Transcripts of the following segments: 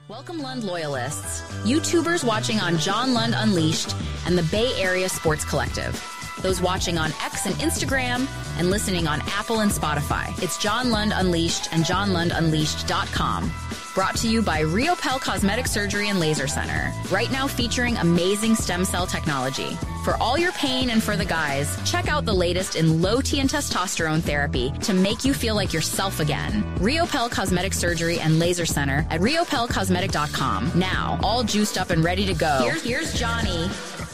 Welcome, Lund loyalists, YouTubers watching on John Lund Unleashed and the Bay Area Sports Collective. Those watching on X and Instagram and listening on Apple and Spotify. It's John Lund Unleashed and JohnLundUnleashed.com. Brought to you by Riopel Cosmetic Surgery and Laser Center. Right now featuring amazing stem cell technology. For all your pain and for the guys, check out the latest in low T and testosterone therapy to make you feel like yourself again. Riopel Cosmetic Surgery and Laser Center at riopelcosmetic.com. Now, all juiced up and ready to go. Here's Johnny.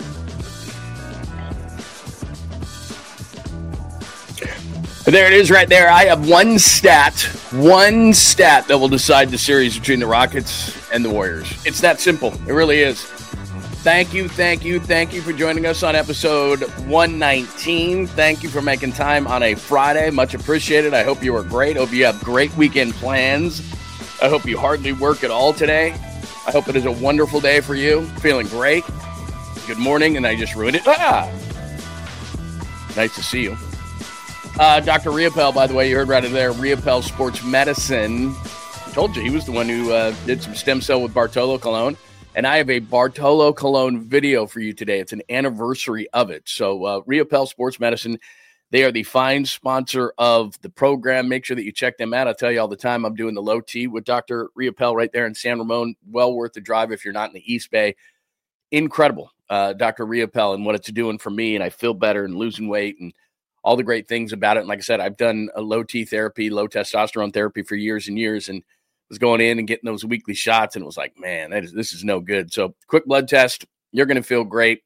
There it is right there. I have one stat that will decide the series between the Rockets and the Warriors. It's that simple. It really is. Thank you for joining us on episode 119. Thank you for making time on a Friday. Much appreciated. I hope you are great. Hope you have great weekend plans. I hope you hardly work at all today. I hope it is a wonderful day for you. Feeling great. Good morning, and I just ruined it. Nice to see you. Dr. Riopel, by the way, you heard right in there, Riopel Sports Medicine. I told you he was the one who did some stem cell with Bartolo Colon. And I have a Bartolo Colon video for you today. It's an anniversary of it. So Riopel Sports Medicine, they are the fine sponsor of the program. Make sure that you check them out. I tell you all the time, I'm doing the low T with Dr. Riopel right there in San Ramon. Well worth the drive if you're not in the East Bay. Incredible, Dr. Riopel, and what it's doing for me. And I feel better and losing weight and all the great things about it. And like I said, I've done a low T therapy, low testosterone therapy for years and years, and was going in and getting those weekly shots, and it was like, man, this is no good. So quick blood test, you're going to feel great.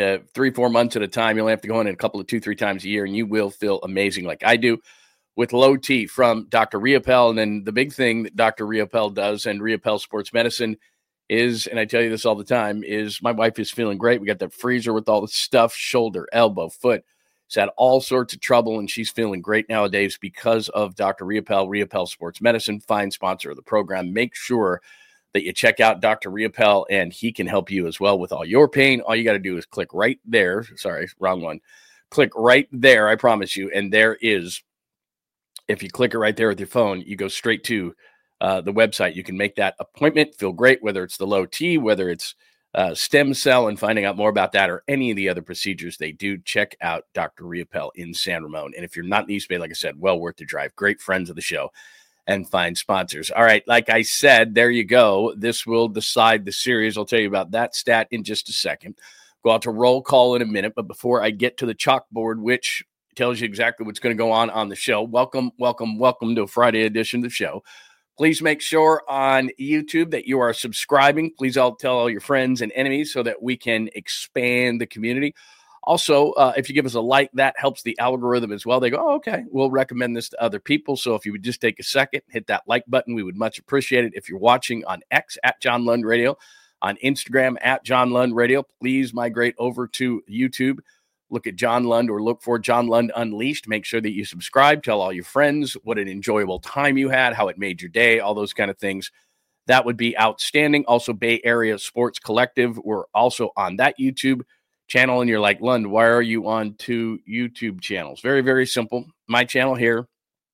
3-4 months at a time. You'll have to go in a couple of 2-3 times a year, and you will feel amazing like I do with low T from Dr. Riopel. And then the big thing that Dr. Riopel does and Riopel Sports Medicine is, and I tell you this all the time, is my wife is feeling great. We got that freezer with all the stuff, shoulder, elbow, foot. She's had all sorts of trouble, and she's feeling great nowadays because of Dr. Riopel, Riopel Sports Medicine, fine sponsor of the program. Make sure that you check out Dr. Riopel, and he can help you as well with all your pain. All you got to do is click right there. Sorry, wrong one. Click right there, I promise you, and there is, if you click it right there with your phone, you go straight to the website. You can make that appointment, feel great, whether it's the low T, whether it's stem cell, and finding out more about that or any of the other procedures they do. Check out Dr. Riopel in San Ramon. And if you're not in the East Bay, like I said, well worth the drive. Great friends of the show and fine sponsors. All right, like I said, there you go. This will decide the series. I'll tell you about that stat in just a second. Go out to roll call in a minute. But before I get to the chalkboard, which tells you exactly what's going to go on the show, welcome to a Friday edition of the show. Please make sure on YouTube that you are subscribing. Please tell all your friends and enemies so that we can expand the community. Also, if you give us a like, that helps the algorithm as well. They go, oh, okay, we'll recommend this to other people. So if you would just take a second, hit that like button, we would much appreciate it. If you're watching on X at John Lund Radio, on Instagram at John Lund Radio, please migrate over to YouTube. Look at John Lund or look for John Lund Unleashed. Make sure that you subscribe. Tell all your friends what an enjoyable time you had, how it made your day, all those kind of things. That would be outstanding. Also, Bay Area Sports Collective. We're also on that YouTube channel. And you're like, Lund, why are you on 2 YouTube channels? Very, very simple. My channel here,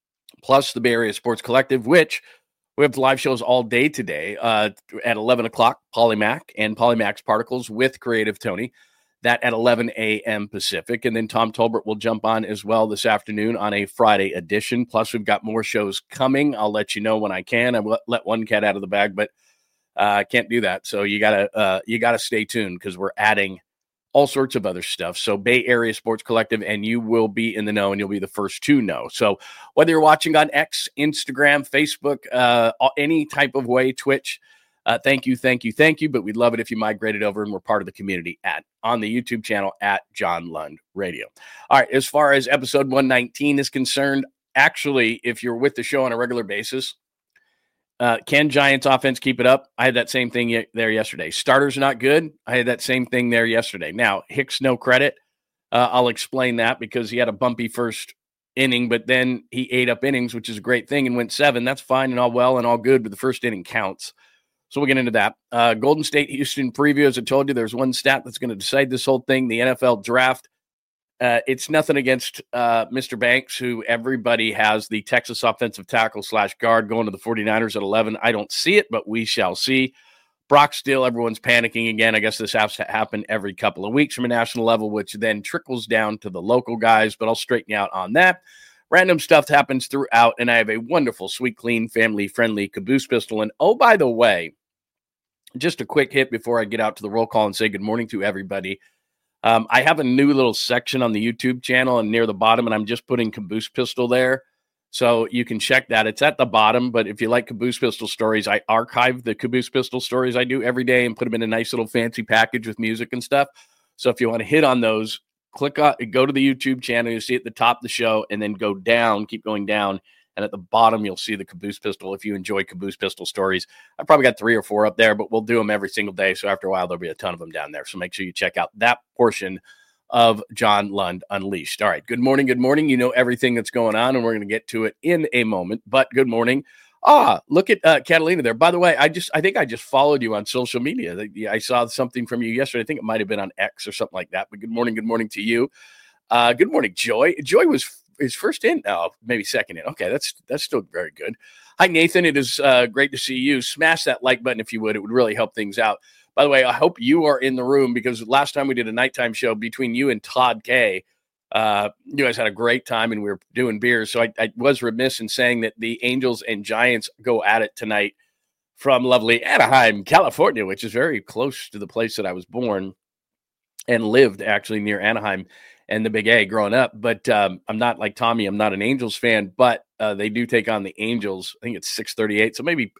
plus the Bay Area Sports Collective, which we have live shows all day today at 11 o'clock, Polymac and Polymax Particles with Creative Tony. That at 11 a.m. Pacific. And then Tom Tolbert will jump on as well this afternoon on a Friday edition. Plus, we've got more shows coming. I'll let you know when I can. I will let one cat out of the bag, but I can't do that. So you gotta stay tuned because we're adding all sorts of other stuff. So Bay Area Sports Collective, and you will be in the know, and you'll be the first to know. So whether you're watching on X, Instagram, Facebook, any type of way, Twitch, thank you. But we'd love it if you migrated over and were part of the community on the YouTube channel at John Lund Radio. All right. As far as episode 119 is concerned, actually, if you're with the show on a regular basis, can Giants offense keep it up? I had that same thing there yesterday. Starters not good. I had that same thing there yesterday. Now, Hicks, no credit. I'll explain that because he had a bumpy first inning, but then he ate up innings, which is a great thing, and went 7. That's fine and all well and all good, but the first inning counts. So we'll get into that. Golden State Houston preview. As I told you, there's one stat that's going to decide this whole thing. The NFL draft It's nothing against Mr. Banks, who everybody has the Texas offensive tackle / guard going to the 49ers at 11. I don't see it, but we shall see. Brock Still, everyone's panicking again. I guess this has to happen every couple of weeks from a national level, which then trickles down to the local guys, but I'll straighten you out on that. Random stuff happens throughout, and I have a wonderful, sweet, clean, family-friendly Caboose pistol. And oh, by the way, just a quick hit before I get out to the roll call and say good morning to everybody. I have a new little section on the YouTube channel and near the bottom, and I'm just putting Caboose Pistol there. So you can check that. It's at the bottom, but if you like Caboose Pistol stories, I archive the Caboose Pistol stories I do every day and put them in a nice little fancy package with music and stuff. So if you want to hit on those, go to the YouTube channel. You'll see at the top of the show, and then go down, keep going down. And at the bottom, you'll see the Caboose Pistol. If you enjoy Caboose Pistol stories, I've probably got 3 or 4 up there, but we'll do them every single day. So after a while, there'll be a ton of them down there. So make sure you check out that portion of John Lund Unleashed. All right. Good morning. Good morning. You know everything that's going on, and we're going to get to it in a moment. But good morning. Look at Catalina there. By the way, I think I just followed you on social media. I saw something from you yesterday. I think it might have been on X or something like that. But good morning. Good morning to you. Good morning, Joy. Joy was his first in. Oh, maybe second in. Okay, that's still very good. Hi, Nathan. It is great to see you. Smash that like button if you would. It would really help things out. By the way, I hope you are in the room, because last time we did a nighttime show between you and Todd K, you guys had a great time and we were doing beers. So I was remiss in saying that the Angels and Giants go at it tonight from lovely Anaheim, California, which is very close to the place that I was born and lived, actually, near Anaheim and the Big A growing up. But I'm not like Tommy. I'm not an Angels fan, but they do take on the Angels. I think it's 6:38. So maybe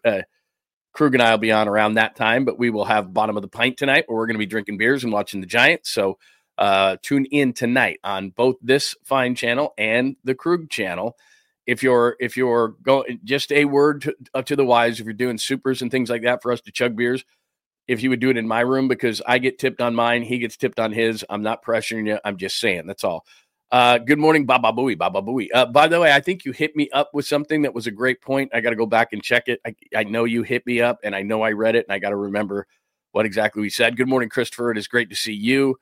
Krug and I will be on around that time, but we will have Bottom of the Pint tonight, where we're going to be drinking beers and watching the Giants. So tune in tonight on both this fine channel and the Krug channel. If you're going, just a word to the wise, if you're doing supers and things like that for us to chug beers, if you would do it in my room, because I get tipped on mine, he gets tipped on his. I'm not pressuring you. I'm just saying. That's all. Good morning, Baba Booey, Baba Booey. By the way, I think you hit me up with something that was a great point. I got to go back and check it. I know you hit me up, and I know I read it, and I got to remember what exactly we said. Good morning, Christopher. It is great to see you.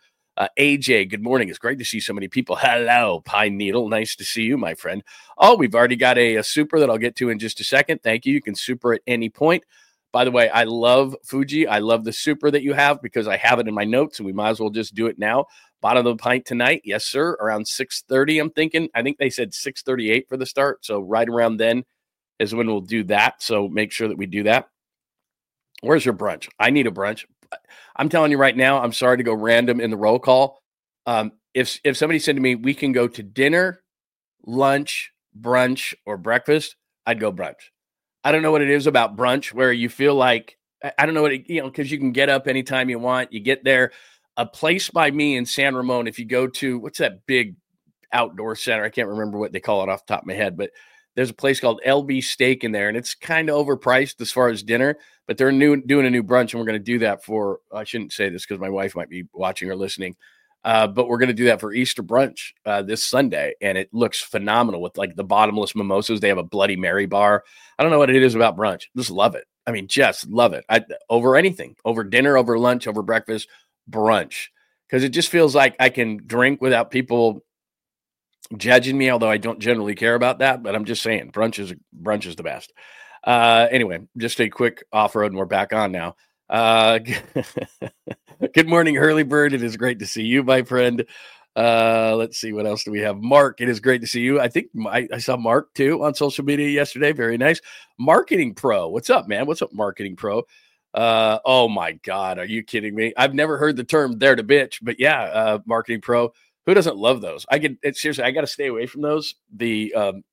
AJ, good morning. It's great to see so many people. Hello, Pine Needle. Nice to see you, my friend. Oh, we've already got a super that I'll get to in just a second. Thank you. You can super at any point. By the way, I love Fuji. I love the super that you have, because I have it in my notes, and we might as well just do it now. Bottom of the Pint tonight. Yes, sir. Around 6:30, I'm thinking. I think they said 6:38 for the start. So right around then is when we'll do that. So make sure that we do that. Where's your brunch? I need a brunch. I'm telling you right now, I'm sorry to go random in the roll call. If somebody said to me, we can go to dinner, lunch, brunch, or breakfast, I'd go brunch. I don't know what it is about brunch where you feel like, I don't know what, because you can get up anytime you want. You get there. A place by me in San Ramon, if you go to, what's that big outdoor center? I can't remember what they call it off the top of my head, but there's a place called LB Steak in there, and it's kind of overpriced as far as dinner, but they're doing a new brunch, and we're going to do that for, I shouldn't say this because my wife might be watching or listening, but we're going to do that for Easter brunch this Sunday, and it looks phenomenal with like the bottomless mimosas. They have a Bloody Mary bar. I don't know what it is about brunch. Just love it. I mean, just love it. Over anything, over dinner, over lunch, over breakfast, brunch, because it just feels like I can drink without people judging me, although I don't generally care about that, but I'm just saying brunch is the best. Anyway, just a quick off-road, and we're back on now. Good morning, Hurley Bird. It is great to see you, my friend. Let's see, what else do we have? Mark, it is great to see you. I think I saw Mark too on social media yesterday. Very nice. Marketing Pro. What's up, man? What's up, Marketing Pro? Oh my God. Are you kidding me? I've never heard the term there to bitch, but yeah, Marketing Pro. Who doesn't love those? Seriously, I got to stay away from those. The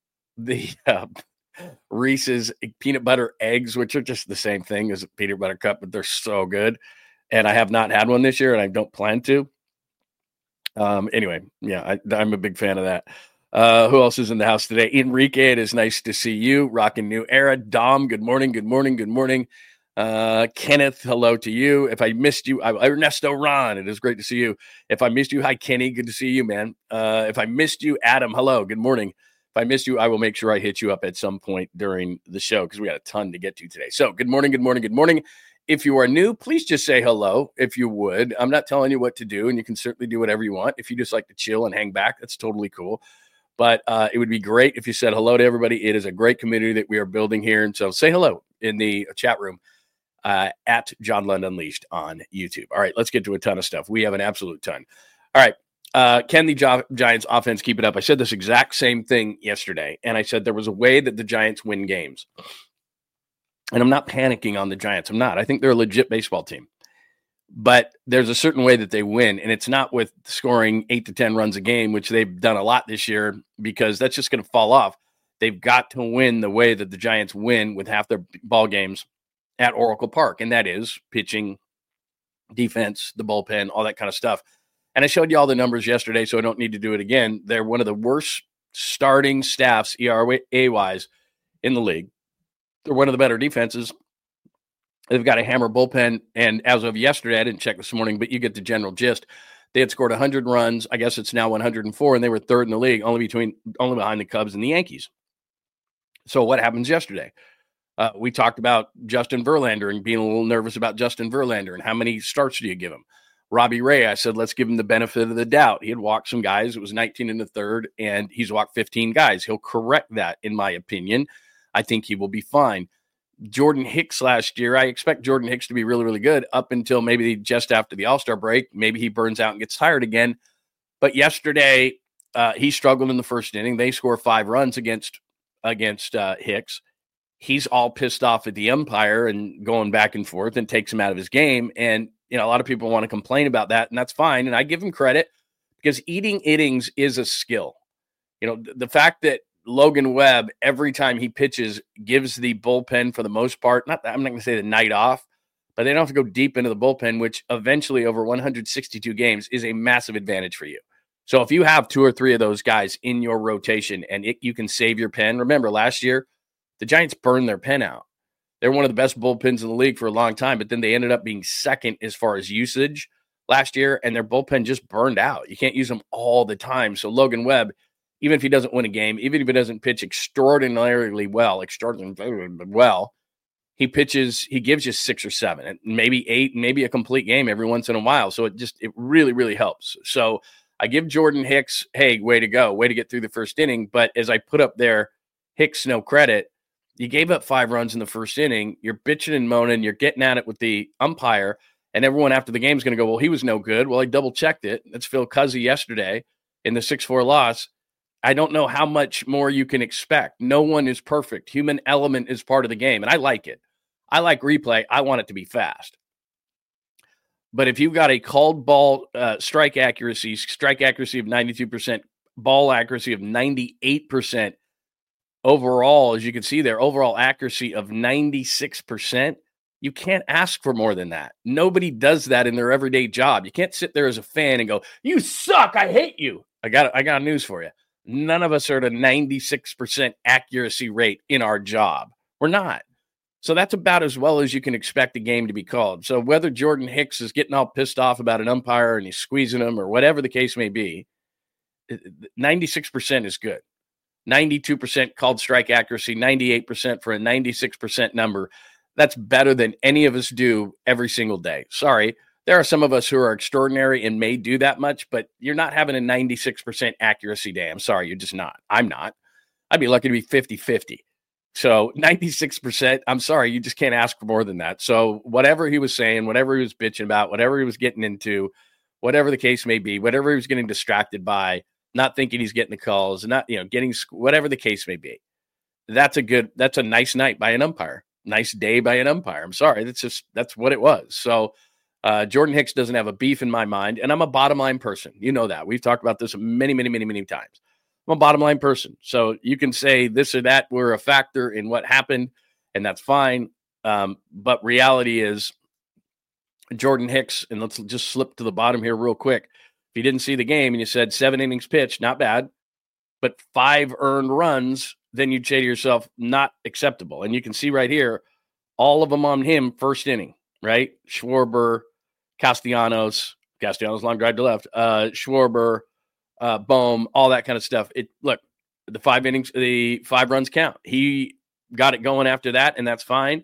Reese's peanut butter eggs, which are just the same thing as a peanut butter cup, but they're so good. And I have not had one this year, and I don't plan to. Anyway, yeah, I'm a big fan of that. Who else is in the house today? Enrique, it is nice to see you. Rocking New Era. Dom, good morning, good morning, good morning. Kenneth, hello to you. If I missed you, Ernesto Ron, it is great to see you. If I missed you, hi, Kenny, good to see you, man. If I missed you, Adam, hello, good morning. If I missed you, I will make sure I hit you up at some point during the show, because we got a ton to get to today. So good morning, good morning, good morning. if you are new, please just say hello if you would. I'm not telling you what to do, and you can certainly do whatever you want. If you just like to chill and hang back, that's totally cool. But it would be great if you said hello to everybody. It is a great community that we are building here. And so say hello in the chat room at John Lund Unleashed on YouTube. All right, let's get to a ton of stuff. We have an absolute ton. All right, can the Giants offense keep it up? I said this exact same thing yesterday, and I said there was a way that the Giants win games. And I'm not panicking on the Giants. I'm not. I think they're a legit baseball team. But there's a certain way that they win, and it's not with scoring 8 to 10 runs a game, which they've done a lot this year, because that's just going to fall off. They've got to win the way that the Giants win with half their ball games at Oracle Park, and that is pitching, defense, the bullpen, all that kind of stuff. And I showed you all the numbers yesterday, so I don't need to do it again. They're one of the worst starting staffs ERA-wise in the league. They're one of the better defenses. They've got a hammer bullpen, and as of yesterday, I didn't check this morning, but you get the general gist. They had scored 100 runs. I guess it's now 104, and they were third in the league, only behind the Cubs and the Yankees. So what happens yesterday? We talked about Justin Verlander and being a little nervous about Justin Verlander and how many starts do you give him? Robbie Ray, I said, let's give him the benefit of the doubt. He had walked some guys. It was 19 in the third, and he's walked 15 guys. He'll correct that, in my opinion. I think he will be fine. Jordan Hicks last year, I expect Jordan Hicks to be really, really good up until maybe just after the All-Star break. Maybe he burns out and gets tired again. But yesterday, he struggled in the first inning. They score 5 runs against Hicks. He's all pissed off at the umpire and going back and forth, and takes him out of his game. And, a lot of people want to complain about that, and that's fine. And I give him credit, because eating innings is a skill. The fact that Logan Webb, every time he pitches, gives the bullpen, for the most part, I'm not going to say the night off, but they don't have to go deep into the bullpen, which eventually over 162 games is a massive advantage for you. So if you have 2 or 3 of those guys in your rotation and you can save your pen. Remember, last year, the Giants burned their pen out. They're one of the best bullpens in the league for a long time, but then they ended up being second as far as usage last year, and their bullpen just burned out. You can't use them all the time. So Logan Webb, even if he doesn't win a game, even if he doesn't pitch extraordinarily well, he gives you 6 or 7, and maybe 8, maybe a complete game every once in a while. So it really, really helps. So I give Jordan Hicks, hey, way to go, way to get through the first inning. But as I put up there, Hicks, no credit. You gave up 5 runs in the first inning. You're bitching and moaning. You're getting at it with the umpire, and everyone after the game is going to go, well, he was no good. Well, I double-checked it. That's Phil Cuzzi yesterday in the 6-4 loss. I don't know how much more you can expect. No one is perfect. Human element is part of the game, and I like it. I like replay. I want it to be fast. But if you've got a called ball strike accuracy of 92%, ball accuracy of 98%, overall, as you can see there, overall accuracy of 96%, you can't ask for more than that. Nobody does that in their everyday job. You can't sit there as a fan and go, you suck, I hate you. I got news for you. None of us are at a 96% accuracy rate in our job. We're not. So that's about as well as you can expect a game to be called. So whether Jordan Hicks is getting all pissed off about an umpire and he's squeezing him or whatever the case may be, 96% is good. 92% called strike accuracy, 98% for a 96% number. That's better than any of us do every single day. Sorry, there are some of us who are extraordinary and may do that much, but you're not having a 96% accuracy day. I'm sorry, you're just not. I'm not. I'd be lucky to be 50-50. So 96%, I'm sorry, you just can't ask for more than that. So whatever he was saying, whatever he was bitching about, whatever he was getting into, whatever the case may be, whatever he was getting distracted by, not thinking he's getting the calls, not, getting, whatever the case may be. That's a nice night by an umpire. Nice day by an umpire. I'm sorry. That's what it was. So Jordan Hicks doesn't have a beef in my mind, and I'm a bottom line person. You know that. We've talked about this many, many, many, many times. I'm a bottom line person. So you can say this or that were a factor in what happened, and that's fine. But reality is Jordan Hicks, and let's just slip to the bottom here real quick. If you didn't see the game and you said 7 innings pitched, not bad, but 5 earned runs, then you'd say to yourself, not acceptable. And you can see right here, all of them on him first inning, right? Schwarber, Castellanos, long drive to left, Schwarber, Bohm, all that kind of stuff. Look, the 5 innings, the 5 runs count. He got it going after that, and that's fine.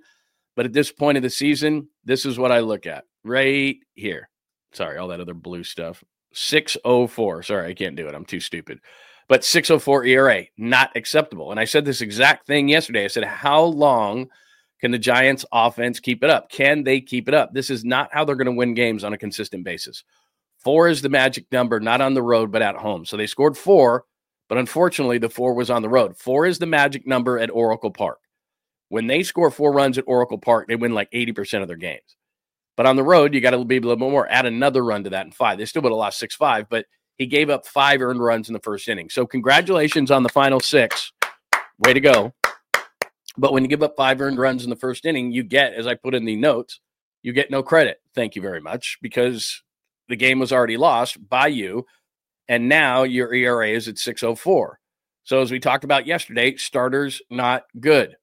But at this point of the season, this is what I look at right here. Sorry, all that other blue stuff. 6.04. Sorry, I can't do it. I'm too stupid. But 6.04 ERA, not acceptable. And I said this exact thing yesterday. I said, how long can the Giants offense keep it up? Can they keep it up? This is not how they're going to win games on a consistent basis. 4 is the magic number, not on the road, but at home. So they scored 4, but unfortunately the 4 was on the road. 4 is the magic number at Oracle Park. When they score 4 runs at Oracle Park, they win like 80% of their games. But on the road, you got to be a little bit more. Add another run to that in 5. They still would have lost 6-5, but he gave up 5 earned runs in the first inning. So congratulations on the final 6. Way to go. But when you give up 5 earned runs in the first inning, you get, as I put in the notes, you get no credit. Thank you very much, because the game was already lost by you, and now your ERA is at 6.04. So as we talked about yesterday, starters not good.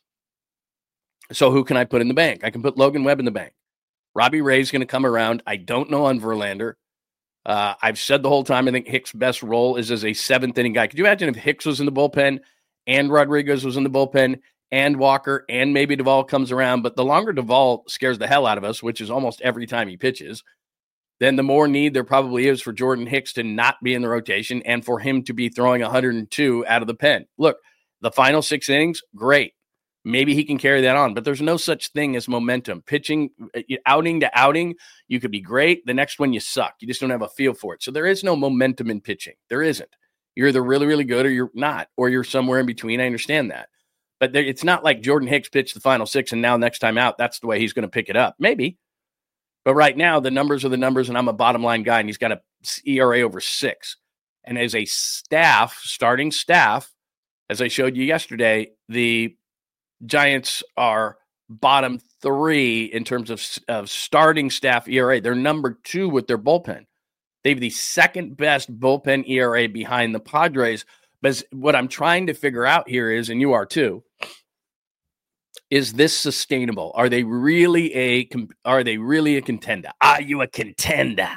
So who can I put in the bank? I can put Logan Webb in the bank. Robbie Ray's going to come around. I don't know on Verlander. I've said the whole time I think Hicks' best role is as a 7th-inning guy. Could you imagine if Hicks was in the bullpen and Rodriguez was in the bullpen and Walker and maybe Duvall comes around? But the longer Duvall scares the hell out of us, which is almost every time he pitches, then the more need there probably is for Jordan Hicks to not be in the rotation and for him to be throwing 102 out of the pen. Look, the final 6 innings, great. Maybe he can carry that on, but there's no such thing as momentum. Pitching, outing to outing, you could be great. The next one, you suck. You just don't have a feel for it. So there is no momentum in pitching. There isn't. You're either really, really good or you're not, or you're somewhere in between. I understand that. But it's not like Jordan Hicks pitched the final 6 and now next time out, that's the way he's going to pick it up. Maybe. But right now, the numbers are the numbers, and I'm a bottom line guy, and he's got a ERA over 6. And as a staff, starting staff, as I showed you yesterday, the Giants are bottom 3 in terms of starting staff ERA. They're number 2 with their bullpen. They have the second best bullpen ERA behind the Padres. But what I'm trying to figure out here is, and you are too, is this sustainable? Are they really a contender? Are you a contender?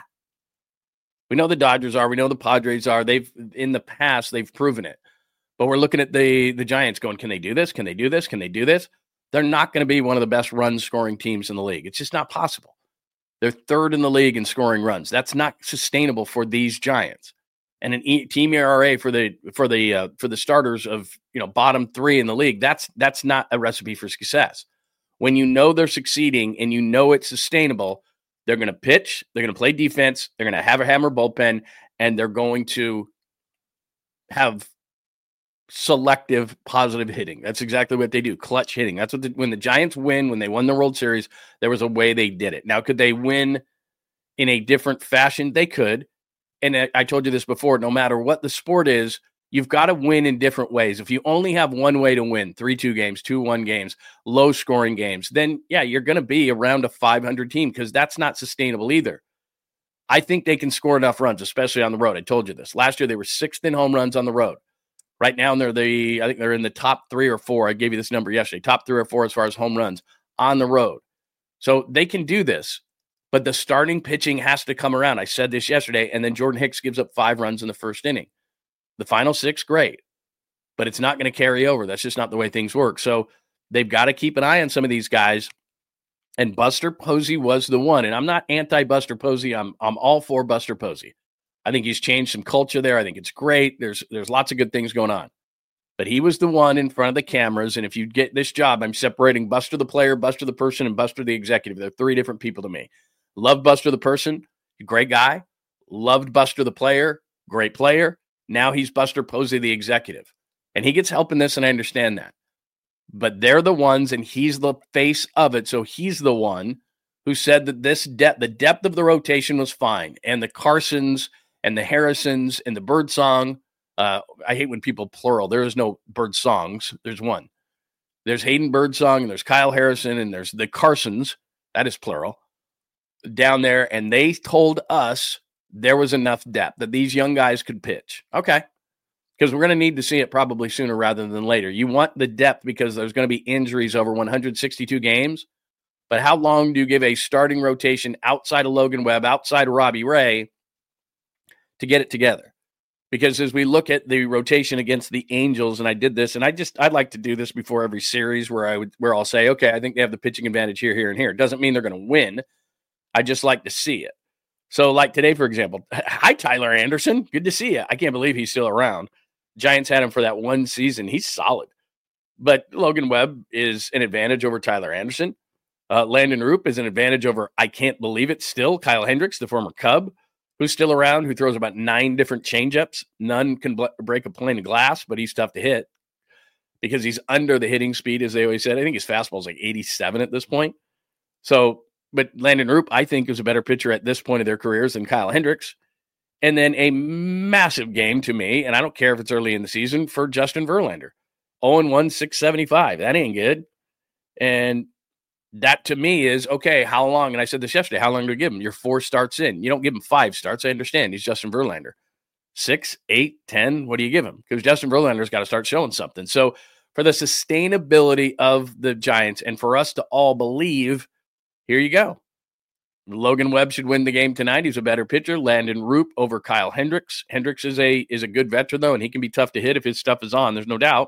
We know the Dodgers are. We know the Padres are. In the past, they've proven it. But we're looking at the Giants going, can they do this? Can they do this? Can they do this? They're not going to be one of the best run-scoring teams in the league. It's just not possible. They're 3rd in the league in scoring runs. That's not sustainable for these Giants. And an team ERA for the starters of bottom 3 in the league, that's not a recipe for success. When you know they're succeeding and you know it's sustainable, they're going to pitch, they're going to play defense, they're going to have a hammer bullpen, and they're going to have selective positive hitting. That's exactly what they do. Clutch hitting. That's what when the Giants win, when they won the World Series, there was a way they did it. Now, could they win in a different fashion? They could. And I told you this before, no matter what the sport is, you've got to win in different ways. If you only have one way to win, 3-2 games, 2-1 games, low scoring games, then yeah, you're going to be around a 500 team, because that's not sustainable either. I think they can score enough runs, especially on the road. I told you this. Last year, they were 6th in home runs on the road. Right now, I think they're in the top 3 or 4. I gave you this number yesterday. Top 3 or 4 as far as home runs on the road. So they can do this, but the starting pitching has to come around. I said this yesterday, and then Jordan Hicks gives up 5 runs in the first inning. The final 6, great, but it's not going to carry over. That's just not the way things work. So they've got to keep an eye on some of these guys, and Buster Posey was the one. And I'm not anti-Buster Posey. I'm all for Buster Posey. I think he's changed some culture there. I think it's great. There's lots of good things going on. But he was the one in front of the cameras, and if you get this job, I'm separating Buster the player, Buster the person, and Buster the executive. They're 3 different people to me. Love Buster the person, great guy. Loved Buster the player, great player. Now he's Buster Posey the executive. And he gets help in this, and I understand that. But they're the ones, and he's the face of it, so he's the one who said that the depth of the rotation was fine, and the Carsons and the Harrisons and the Birdsong. I hate when people plural. There is no Birdsongs. There's one. There's Hayden Birdsong, and there's Kyle Harrison, and there's the Carsons. That is plural. Down there, and they told us there was enough depth that these young guys could pitch. Okay. Because we're going to need to see it probably sooner rather than later. You want the depth because there's going to be injuries over 162 games. But how long do you give a starting rotation outside of Logan Webb, outside of Robbie Ray, to get it together? Because as we look at the rotation against the Angels, and I did this, and I'd like to do this before every series where I'll say, okay, I think they have the pitching advantage here, here, and here. It doesn't mean they're going to win. I just like to see it. So like today, for example, hi, Tyler Anderson. Good to see you. I can't believe he's still around. Giants had him for that one season. He's solid. But Logan Webb is an advantage over Tyler Anderson. Landon Roop is an advantage over, I can't believe it still, Kyle Hendricks, the former Cub, who's still around, who throws about 9 different changeups. None can break a pane of glass, but he's tough to hit because he's under the hitting speed, as they always said. I think his fastball is like 87 at this point. So, but Landon Roop, I think, is a better pitcher at this point of their careers than Kyle Hendricks. And then a massive game to me, and I don't care if it's early in the season, for Justin Verlander. 0-1, 675. That ain't good. And that to me is, okay, how long? And I said this yesterday, how long do we give him? You're 4 starts in. You don't give him 5 starts. I understand. He's Justin Verlander. 6, 8, 10, what do you give him? Because Justin Verlander's got to start showing something. So for the sustainability of the Giants and for us to all believe, here you go. Logan Webb should win the game tonight. He's a better pitcher. Landon Roop over Kyle Hendricks. Hendricks is a good veteran, though, and he can be tough to hit if his stuff is on. There's no doubt.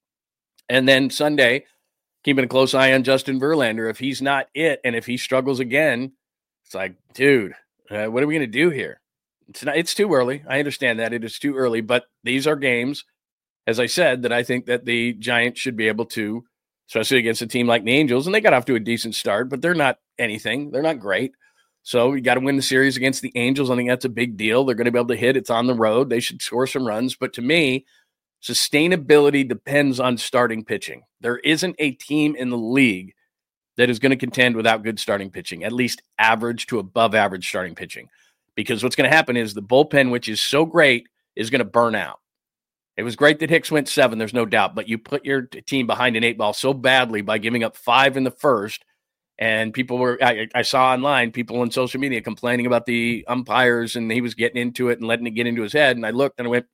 And then Sunday, keeping a close eye on Justin Verlander. If he's not it, and if he struggles again, it's like, dude, what are we going to do here? It's too early. I understand that. It is too early, but these are games, as I said, that I think that the Giants should be able to, especially against a team like the Angels, and they got off to a decent start, but they're not anything. They're not great. So you got to win the series against the Angels. I think that's a big deal. They're going to be able to hit. It's on the road. They should score some runs. But to me, sustainability depends on starting pitching. There isn't a team in the league that is going to contend without good starting pitching, at least average to above average starting pitching. Because what's going to happen is the bullpen, which is so great, is going to burn out. It was great that Hicks went 7, there's no doubt, but you put your team behind an 8 ball so badly by giving up 5 in the first. And people were, I saw online, people on social media complaining about the umpires, and he was getting into it and letting it get into his head. And I looked and I went,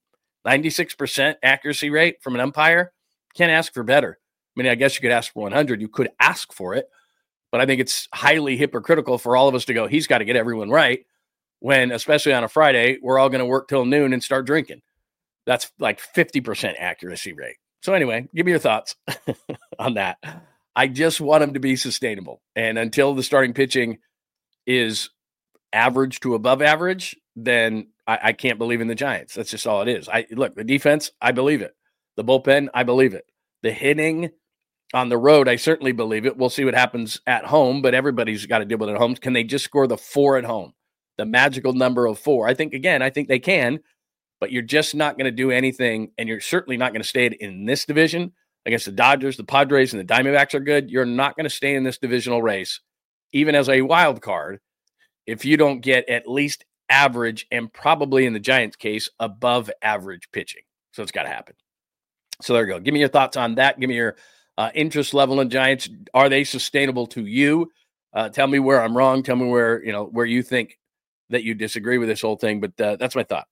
96% accuracy rate from an umpire? Can't ask for better. I mean, I guess you could ask for 100. You could ask for it. But I think it's highly hypocritical for all of us to go, he's got to get everyone right, when, especially on a Friday, we're all going to work till noon and start drinking. That's like 50% accuracy rate. So anyway, give me your thoughts on that. I just want them to be sustainable. And until the starting pitching is average to above average, then I can't believe in the Giants. That's just all it is. Look, the defense, I believe it. The bullpen, I believe it. The hitting on the road, I certainly believe it. We'll see what happens at home, but everybody's got to deal with it at home. Can they just score the 4 at home? The magical number of 4. I think they can, but you're just not going to do anything, and you're certainly not going to stay in this division against the Dodgers, the Padres, and the Diamondbacks are good. You're not going to stay in this divisional race, even as a wild card, if you don't get at least average and probably in the Giants' case, above average pitching. So it's got to happen. So there you go. Give me your thoughts on that. Give me your interest level in Giants. Are they sustainable to you? Tell me where I'm wrong. Tell me where you think that you disagree with this whole thing. But that's my thought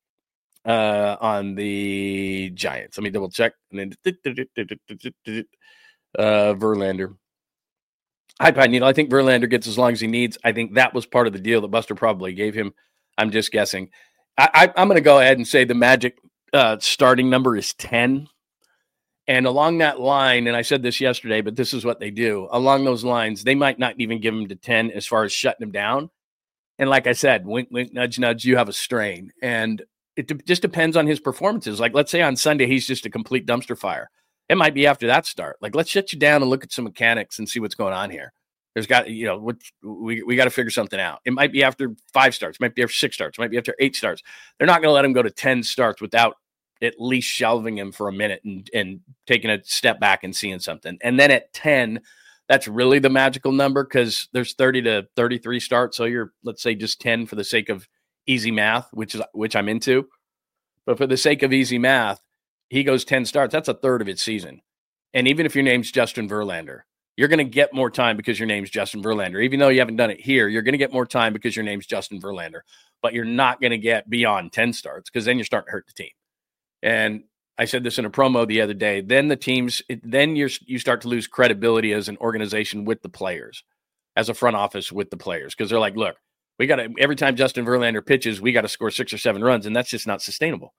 on the Giants. Let me double check. And then Verlander. Hi, Pine Needle. I think Verlander gets as long as he needs. I think that was part of the deal that Buster probably gave him. I'm just guessing. I'm going to go ahead and say the magic starting number is 10. And along that line, and I said this yesterday, but this is what they do. Along those lines, they might not even give him to 10 as far as shutting him down. And like I said, wink, wink, nudge, nudge, you have a strain. And it just depends on his performances. Like, let's say on Sunday, he's just a complete dumpster fire. It might be after that start. Like, let's shut you down and look at some mechanics and see what's going on here. There's got, we got to figure something out. It might be after 5 starts, it might be after 6 starts, it might be after 8 starts. They're not going to let him go to 10 starts without at least shelving him for a minute and taking a step back and seeing something. And then at 10, that's really the magical number because there's 30 to 33 starts. So you're, let's say, just 10 for the sake of easy math, which I'm into. But for the sake of easy math, he goes 10 starts. That's a third of his season. And even if your name's Justin Verlander, you're going to get more time because your name's Justin Verlander. Even though you haven't done it here, you're going to get more time because your name's Justin Verlander. But you're not going to get beyond 10 starts because then you're starting to hurt the team. And I said this in a promo the other day. Then the teams, you start to lose credibility as an organization with the players, as a front office with the players, because they're like, look, we got to, every time Justin Verlander pitches, we got to score 6 or 7 runs, and that's just not sustainable.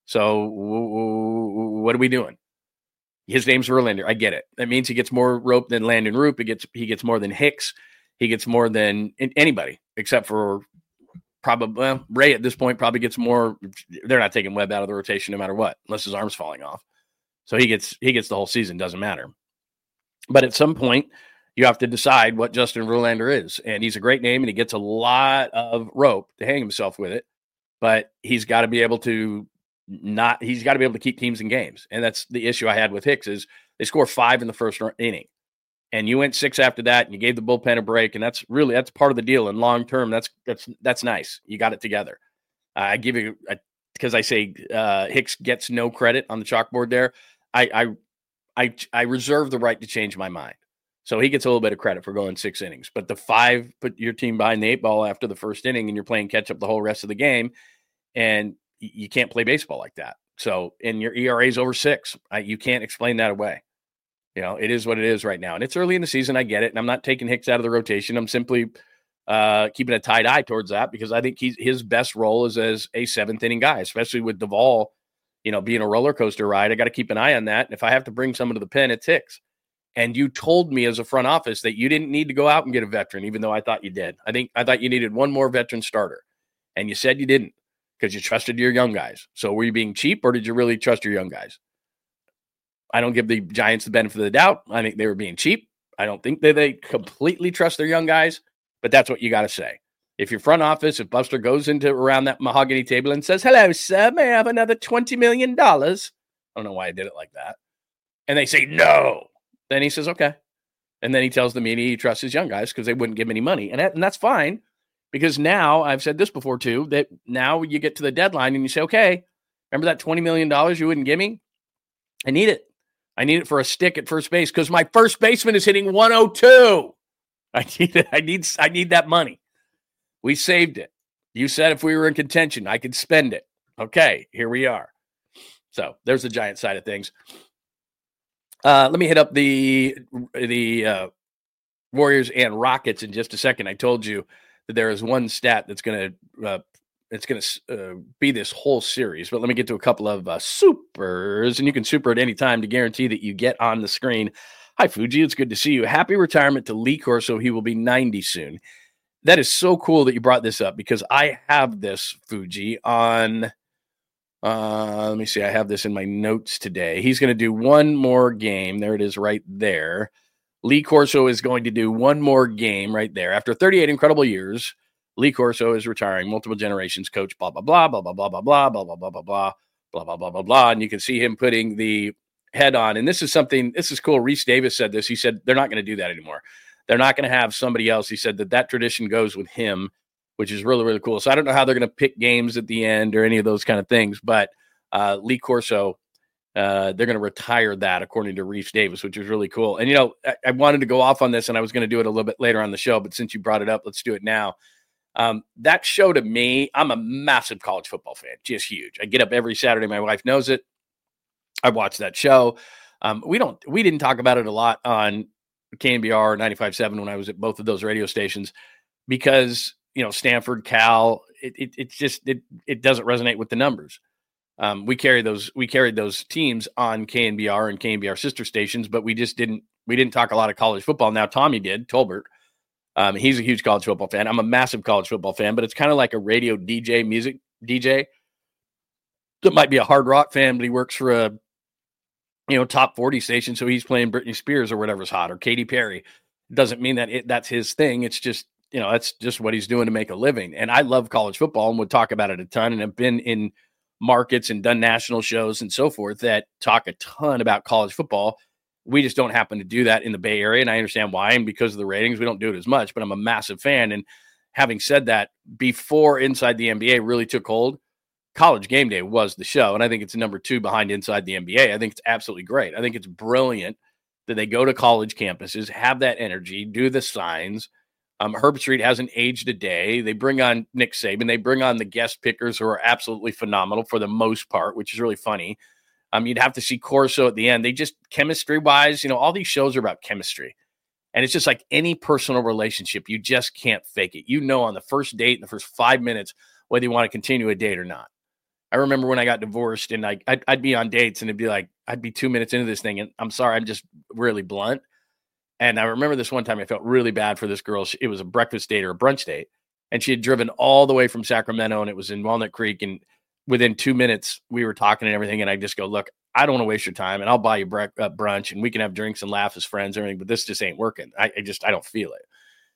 So what are we doing? His name's Verlander. I get it. That means he gets more rope than Landon Roop. He gets more than Hicks. He gets more than anybody except for probably Ray at this point probably gets more. They're not taking Webb out of the rotation no matter what, unless his arm's falling off. So he gets the whole season. Doesn't matter. But at some point, you have to decide what Justin Verlander is. And he's a great name, and he gets a lot of rope to hang himself with it. But he's got to be able to keep teams in games. And that's the issue I had with Hicks is they score 5 in the first inning. And you went 6 after that, and you gave the bullpen a break. And that's part of the deal. And long term, that's nice. You got it together. I give you because I say Hicks gets no credit on the chalkboard there. I reserve the right to change my mind. So he gets a little bit of credit for going 6 innings. But the 5 put your team behind the 8 ball after the first inning, and you're playing catch up the whole rest of the game. And you can't play baseball like that. So, and your ERA is over 6. You can't explain that away. It is what it is right now. And it's early in the season. I get it. And I'm not taking Hicks out of the rotation. I'm simply keeping a tight eye towards that because I think his best role is as a 7th inning guy, especially with Duvall, being a roller coaster ride. I got to keep an eye on that. And if I have to bring someone to the pen, it's Hicks. And you told me as a front office that you didn't need to go out and get a veteran, even though I thought you did. I thought you needed one more veteran starter. And you said you didn't because you trusted your young guys. So were you being cheap or did you really trust your young guys? I don't give the Giants the benefit of the doubt. I think they were being cheap. I don't think that they completely trust their young guys, but that's what you got to say. If your front office, if Buster goes into around that mahogany table and says, "Hello, sir, may I have another $20 million?" I don't know why I did it like that. And they say, "No." Then he says, "Okay." And then he tells the media he trusts his young guys because they wouldn't give him any money. And that's fine because now, I've said this before too, that now you get to the deadline and you say, "Okay, remember that $20 million you wouldn't give me? I need it. I need it for a stick at first base because my first baseman is hitting 102. I need it. I need that money." We saved it. You said if we were in contention, I could spend it. Okay, here we are. So there's the Giant side of things. Let me hit up the Warriors and Rockets in just a second. I told you that there is one stat that's going to be this whole series. But let me get to a couple of supers, and you can super at any time to guarantee that you get on the screen. Hi, Fuji. It's good to see you. Happy retirement to Lee Corso. He will be 90 soon. That is so cool that you brought this up because I have this, Fuji, on let me see. I have this in my notes today. He's going to do one more game. There it is right there. Lee Corso is going to do one more game right there. After 38 incredible years, Lee Corso is retiring, multiple generations coach, blah, blah, blah, blah, blah, blah, blah, blah, blah, blah, blah, blah, blah, blah, blah, blah, blah, blah. And you can see him putting the head on. And this is cool. Reese Davis said this. He said they're not going to do that anymore. They're not going to have somebody else. He said that tradition goes with him, which is really, really cool. So I don't know how they're going to pick games at the end or any of those kind of things, but Lee Corso, they're going to retire that according to Reese Davis, which is really cool. And, I wanted to go off on this and I was going to do it a little bit later on the show, but since you brought it up, let's do it now. That show to me, I'm a massive college football fan, just huge. I get up every Saturday. My wife knows it. I watch that show. We didn't talk about it a lot on KNBR 95.7 when I was at both of those radio stations because, Stanford, Cal, it doesn't resonate with the numbers. We carried those teams on KNBR and KNBR sister stations, but we didn't talk a lot of college football. Now Tommy did, Tolbert. He's a huge college football fan. I'm a massive college football fan, but it's kind of like a radio DJ, music DJ that might be a hard rock fan, but he works for a, top 40 station. So he's playing Britney Spears or whatever's hot or Katy Perry. It doesn't mean that that's his thing. It's just, that's just what he's doing to make a living. And I love college football and would talk about it a ton. And have been in markets and done national shows and so forth that talk a ton about college football. We just don't happen to do that in the Bay Area. And I understand why. And because of the ratings, we don't do it as much, but I'm a massive fan. And having said that, before Inside the NBA really took hold, College Game Day was the show. And I think it's number 2 behind Inside the NBA. I think it's absolutely great. I think it's brilliant that they go to college campuses, have that energy, do the signs. Herb Street hasn't aged a day. They bring on Nick Saban. They bring on the guest pickers who are absolutely phenomenal for the most part, which is really funny. You'd have to see Corso at the end. They just chemistry-wise, all these shows are about chemistry. And it's just like any personal relationship. You just can't fake it. On the first date, in the first 5 minutes, whether you want to continue a date or not. I remember when I got divorced and I'd be on dates and it'd be like, I'd be 2 minutes into this thing. And I'm sorry, I'm just really blunt. And I remember this one time I felt really bad for this girl. It was a breakfast date or a brunch date. And she had driven all the way from Sacramento and it was in Walnut Creek. And within 2 minutes, we were talking and everything. And I just go, look, I don't want to waste your time. And I'll buy you brunch and we can have drinks and laugh as friends and everything. But this just ain't working. I don't feel it.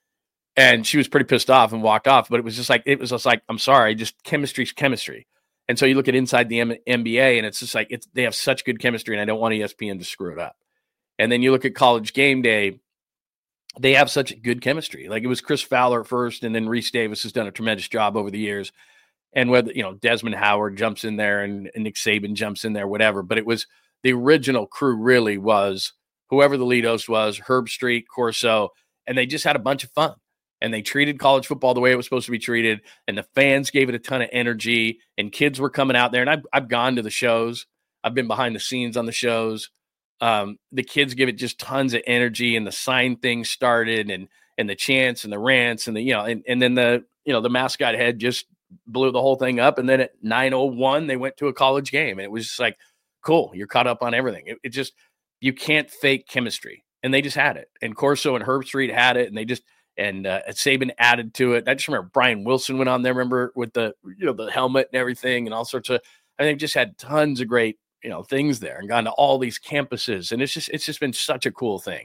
And she was pretty pissed off and walked off. But it was just like, I'm sorry, just chemistry's chemistry. And so you look at inside the NBA and it's just like, they have such good chemistry and I don't want ESPN to screw it up. And then you look at College Game Day, they have such good chemistry. Like it was Chris Fowler at first, and then Reese Davis has done a tremendous job over the years. And whether, Desmond Howard jumps in there and Nick Saban jumps in there, whatever. But it was the original crew really was whoever the lead host was, Herb Street, Corso, and they just had a bunch of fun. And they treated college football the way it was supposed to be treated. And the fans gave it a ton of energy. And kids were coming out there. And I've gone to the shows. I've been behind the scenes on the shows. The kids give it just tons of energy. And the sign thing started. And the chants and the rants. And and then the mascot head just blew the whole thing up. And then at 9:01, they went to a college game. And it was just like, cool, you're caught up on everything. It just, you can't fake chemistry. And they just had it. And Corso and Herb Street had it. And they just, and Saban added to it. I just remember Brian Wilson went on there, remember, with the helmet and everything and all sorts of, I think just had tons of great, things there and gone to all these campuses. And it's just been such a cool thing.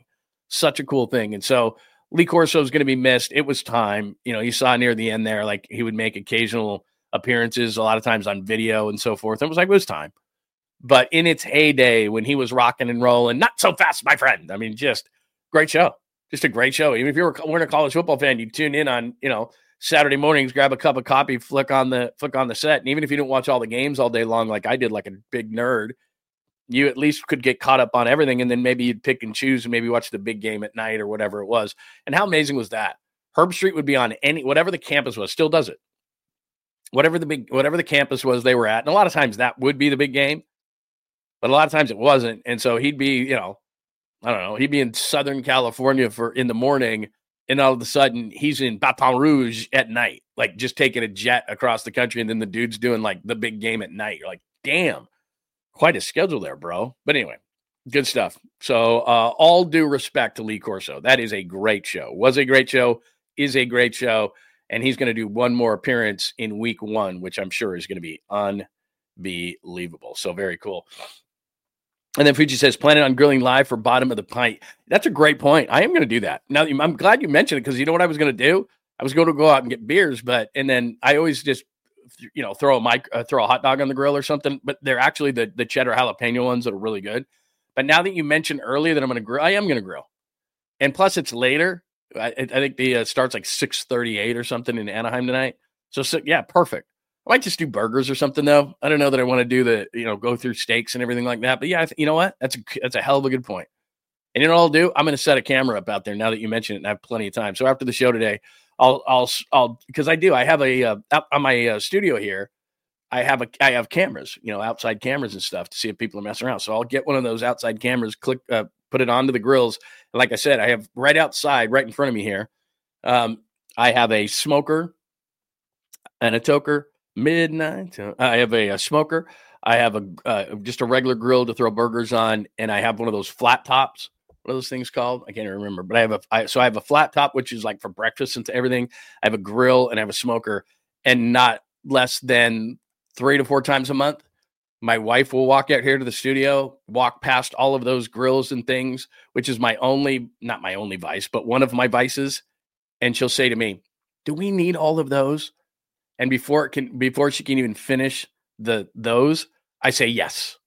And so Lee Corso is going to be missed. It was time, you saw near the end there, like he would make occasional appearances, a lot of times on video and so forth. It was like, it was time. But in its heyday, when he was rocking and rolling, not so fast, my friend. I mean, just great show. Just a great show. Even if weren't a college football fan, you tune in on, Saturday mornings, grab a cup of coffee, flick on the set. And even if you didn't watch all the games all day long, like I did, like a big nerd, you at least could get caught up on everything. And then maybe you'd pick and choose and maybe watch the big game at night or whatever it was. And how amazing was that? Herb Street would be on whatever the campus was, still does it. Whatever the campus was they were at. And a lot of times that would be the big game, but a lot of times it wasn't. And so he'd be, I don't know, he'd be in Southern California in the morning, and all of a sudden he's in Baton Rouge at night, like just taking a jet across the country. And then the dude's doing like the big game at night. You're like, damn, quite a schedule there, bro. But anyway, good stuff. So all due respect to Lee Corso. That is a great show. Was a great show, is a great show. And he's going to do one more appearance in week 1, which I'm sure is going to be unbelievable. So very cool. And then Fuji says, planning on grilling live for Bottom of the Pint. That's a great point. I am going to do that. Now, I'm glad you mentioned it, because you know what I was going to do? I was going to go out and get beers, and then I always just, throw a hot dog on the grill or something. But they're actually the cheddar jalapeno ones that are really good. But now that you mentioned earlier that I'm going to grill, I am going to grill. And plus, it's later. I think the starts like 6:38 or something in Anaheim tonight. So yeah, perfect. I might just do burgers or something, though. I don't know that I want to do go through steaks and everything like that. But yeah, you know what? That's a hell of a good point. And you know what I'll do? I'm going to set a camera up out there now that you mention it, and I have plenty of time. So after the show today, I'll because I have on my studio here, I have cameras, outside cameras and stuff to see if people are messing around. So I'll get one of those outside cameras, put it onto the grills. And like I said, I have right outside, right in front of me here, I have a smoker and a toker. Midnight. I have a smoker. I have just a regular grill to throw burgers on, and I have one of those flat tops. What are those things called? I can't remember. But I have a flat top, which is like for breakfast and everything. I have a grill and I have a smoker, and not less than 3 to 4 times a month, my wife will walk out here to the studio, walk past all of those grills and things, which is not my only vice, but one of my vices, and she'll say to me, "Do we need all of those?" And before she can even finish those, I say, yes,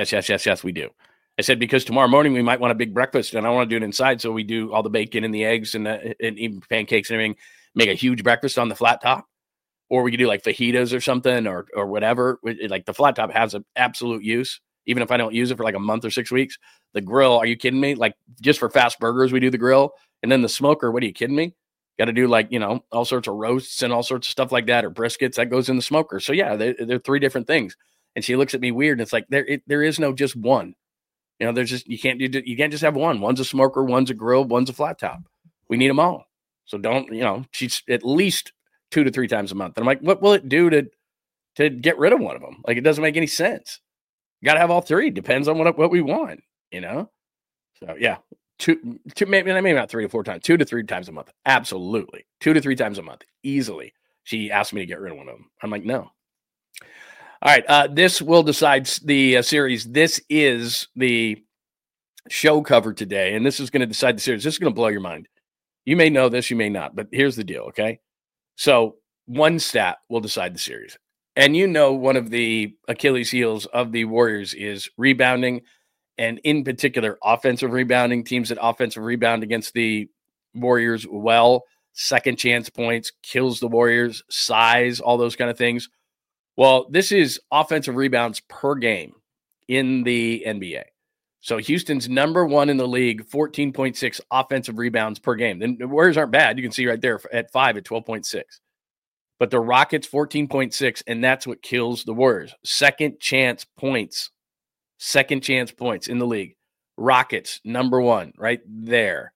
we do. I said, because tomorrow morning we might want a big breakfast, and I want to do it inside. So we do all the bacon and the eggs and even pancakes and everything, make a huge breakfast on the flat top. Or we could do like fajitas or something or whatever. Like the flat top has an absolute use, even if I don't use it for like a month or 6 weeks. The grill, are you kidding me? Like just for fast burgers, we do the grill. And then the smoker, what are you kidding me? Got to do like, all sorts of roasts and all sorts of stuff like that, or briskets that goes in the smoker. So yeah, they're 3 different things. And she looks at me weird. And it's like, there is no just one, there's just, you can't just have one. One's a smoker, one's a grill, one's a flat top. We need them all. So don't, she's at least 2 to 3 times a month. And I'm like, what will it do to to get rid of one of them. Like, it doesn't make any sense. You got to have all three. Depends on what we want, you know? So, yeah, two, maybe not 3 to 4 times, 2 to 3 times a month. Absolutely. 2 to 3 times a month. Easily. She asked me to get rid of one of them. I'm like, no. All right. This will decide the series. This is the show cover today, and this is going to decide the series. This is going to blow your mind. You may know this, you may not, but here's the deal, okay? So one stat will decide the series. And you know one of the Achilles heels of the Warriors is rebounding, and in particular, offensive rebounding. Teams that offensive rebound against the Warriors well, second chance points, kills the Warriors, size, all those kind of things. Well, this is offensive rebounds per game in the NBA. So Houston's number one in the league, 14.6 offensive rebounds per game. Then the Warriors aren't bad. You can see right there at 5 at 12.6. But the Rockets, 14.6, and that's what kills the Warriors. Second chance points in the league. Rockets, number one, right there.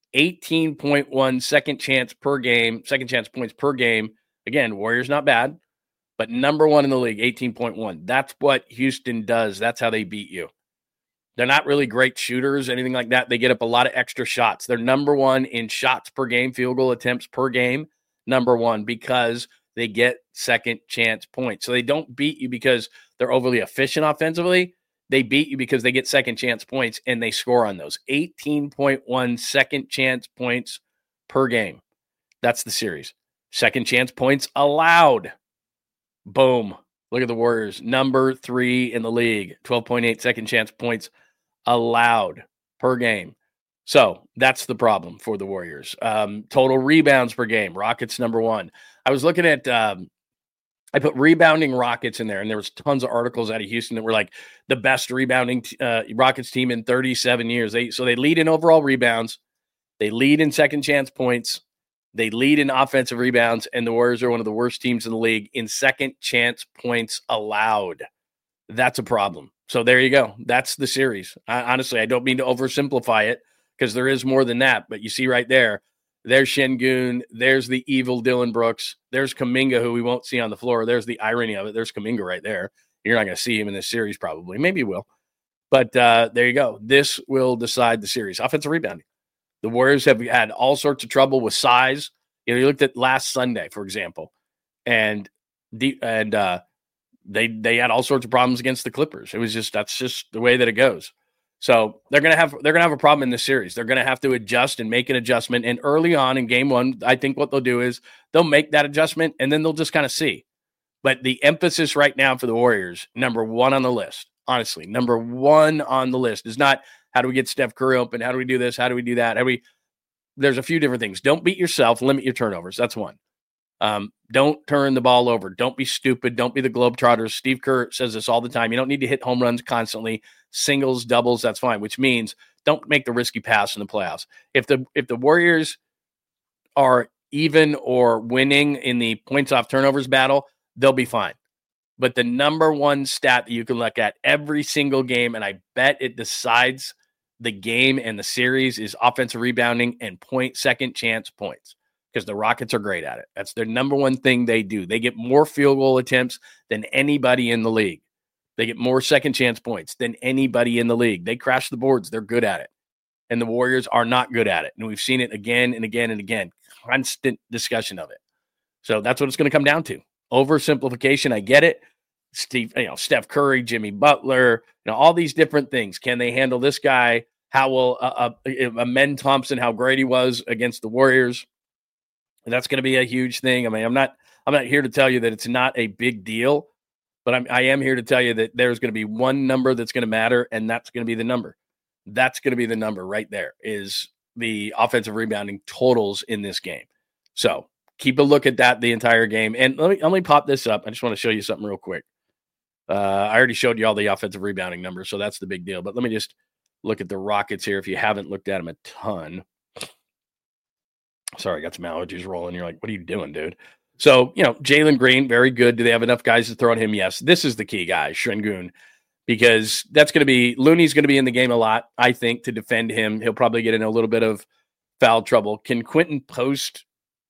18.1 second chance points per game. Again, Warriors not bad, but number one in the league, 18.1. That's what Houston does. That's how they beat you. They're not really great shooters, anything like that. They get up a lot of extra shots. They're number one in shots per game, field goal attempts per game, number one, because they get second chance points. So they don't beat you because they're overly efficient offensively. They beat you because they get second chance points and they score on those. 18.1 second chance points per game. That's the series. Second chance points allowed. Boom. Look at the Warriors. Number 3 in the league. 12.8 second chance points allowed per game. So that's the problem for the Warriors. Total rebounds per game. Rockets number 1. I was looking at I put rebounding Rockets in there, and there was tons of articles out of Houston that were like the best rebounding Rockets team in 37 years. So they lead in overall rebounds. They lead in second chance points. They lead in offensive rebounds, and the Warriors are one of the worst teams in the league in second chance points allowed. That's a problem. So there you go. That's the series. Honestly, I don't mean to oversimplify it because there is more than that, but you see right there, there's Şengün, there's the evil Dillon Brooks, there's Kuminga, who we won't see on the floor. There's the irony of it. There's Kuminga right there. You're not going to see him in this series probably. Maybe you will. But there you go. This will decide the series. Offensive rebounding. The Warriors have had all sorts of trouble with size. You know, you looked at last Sunday, for example, and they had all sorts of problems against the Clippers. It was that's just the way that it goes. So they're gonna have a problem in this series. They're gonna have to adjust and make an adjustment. And early on in game 1, I think what they'll do is they'll make that adjustment and then they'll just kind of see. But the emphasis right now for the Warriors, number 1 on the list, honestly, number 1 on the list is not how do we get Steph Curry open? How do we do this? How do we do that? There's a few different things. Don't beat yourself. Limit your turnovers. That's one. Don't turn the ball over. Don't be stupid. Don't be the Globetrotters. Steve Kerr says this all the time. You don't need to hit home runs constantly. Singles, doubles, that's fine, which means don't make the risky pass in the playoffs. If the Warriors are even or winning in the points off turnovers battle, they'll be fine. But the number 1 stat that you can look at every single game, and I bet it decides the game and the series, is offensive rebounding and second chance points, because the Rockets are great at it. That's their number 1 thing they do. They get more field goal attempts than anybody in the league. They get more second chance points than anybody in the league. They crash the boards. They're good at it. And the Warriors are not good at it. And we've seen it again and again and again. Constant discussion of it. So that's what it's going to come down to. Oversimplification, I get it. Steph Curry, Jimmy Butler, all these different things. Can they handle this guy? How will Amen Thompson, how great he was against the Warriors? And that's going to be a huge thing. I mean, I'm not here to tell you that it's not a big deal, but I am here to tell you that there's going to be one number that's going to matter, and that's going to be the number. That's going to be the number right there, is the offensive rebounding totals in this game. So keep a look at that the entire game. And let me pop this up. I just want to show you something real quick. I already showed you all the offensive rebounding numbers, so that's the big deal. But let me just look at the Rockets here if you haven't looked at them a ton. Sorry, I got some allergies rolling. You're like, what are you doing, dude? So, Jalen Green, very good. Do they have enough guys to throw at him? Yes. This is the key guy, Şengün, because Looney's going to be in the game a lot, I think, to defend him. He'll probably get in a little bit of foul trouble. Can Quentin Post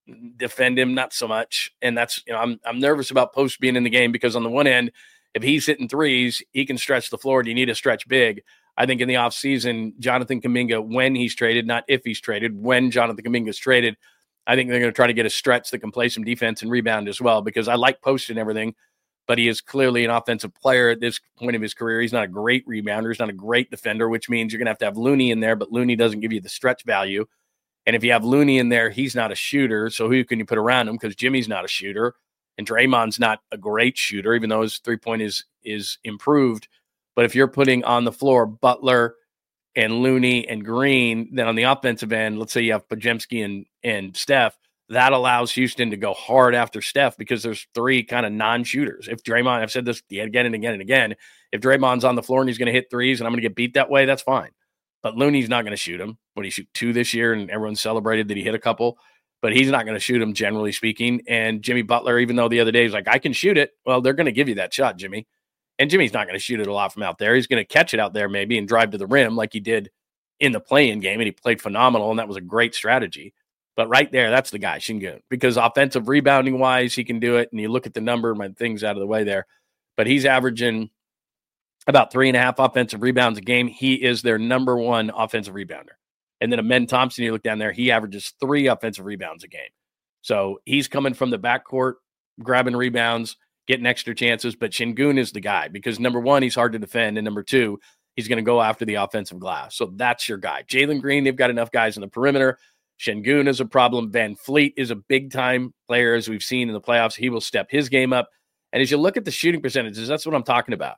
defend him, not so much. And that's, I'm nervous about Post being in the game because on the one end, if he's hitting threes, he can stretch the floor. Do you need to stretch big? I think in the offseason, Jonathan Kuminga, when he's traded, not if he's traded, when Jonathan Kuminga is traded, I think they're going to try to get a stretch that can play some defense and rebound as well, because I like Post and everything, but he is clearly an offensive player at this point of his career. He's not a great rebounder. He's not a great defender, which means you're going to have Looney in there, but Looney doesn't give you the stretch value. And if you have Looney in there, he's not a shooter. So who can you put around him? Because Jimmy's not a shooter and Draymond's not a great shooter, even though his 3-point is improved. But if you're putting on the floor Butler and Looney and Green, then on the offensive end, let's say you have Podziemski and Steph, that allows Houston to go hard after Steph because there's three kind of non-shooters. If Draymond, I've said this again and again and again, if Draymond's on the floor and he's going to hit threes and I'm going to get beat that way, that's fine. But Looney's not going to shoot him. What, he shoot 2 this year and everyone celebrated that he hit a couple, but he's not going to shoot him, generally speaking. And Jimmy Butler, even though the other day he's like, I can shoot it. Well, they're going to give you that shot, Jimmy. And Jimmy's not going to shoot it a lot from out there. He's going to catch it out there maybe and drive to the rim like he did in the play-in game, and he played phenomenal, and that was a great strategy. But right there, that's the guy, Sengun, because offensive rebounding-wise, he can do it, and you look at the number, my thing's out of the way there, but he's averaging about 3.5 offensive rebounds a game. He is their number one offensive rebounder. And then Amen Thompson, you look down there, he averages 3 offensive rebounds a game. So he's coming from the backcourt, grabbing rebounds, getting extra chances, but Sengun is the guy because, number one, he's hard to defend, and number two, he's going to go after the offensive glass. So that's your guy. Jalen Green, they've got enough guys in the perimeter. Sengun is a problem. Van Fleet is a big-time player, as we've seen in the playoffs. He will step his game up. And as you look at the shooting percentages, that's what I'm talking about.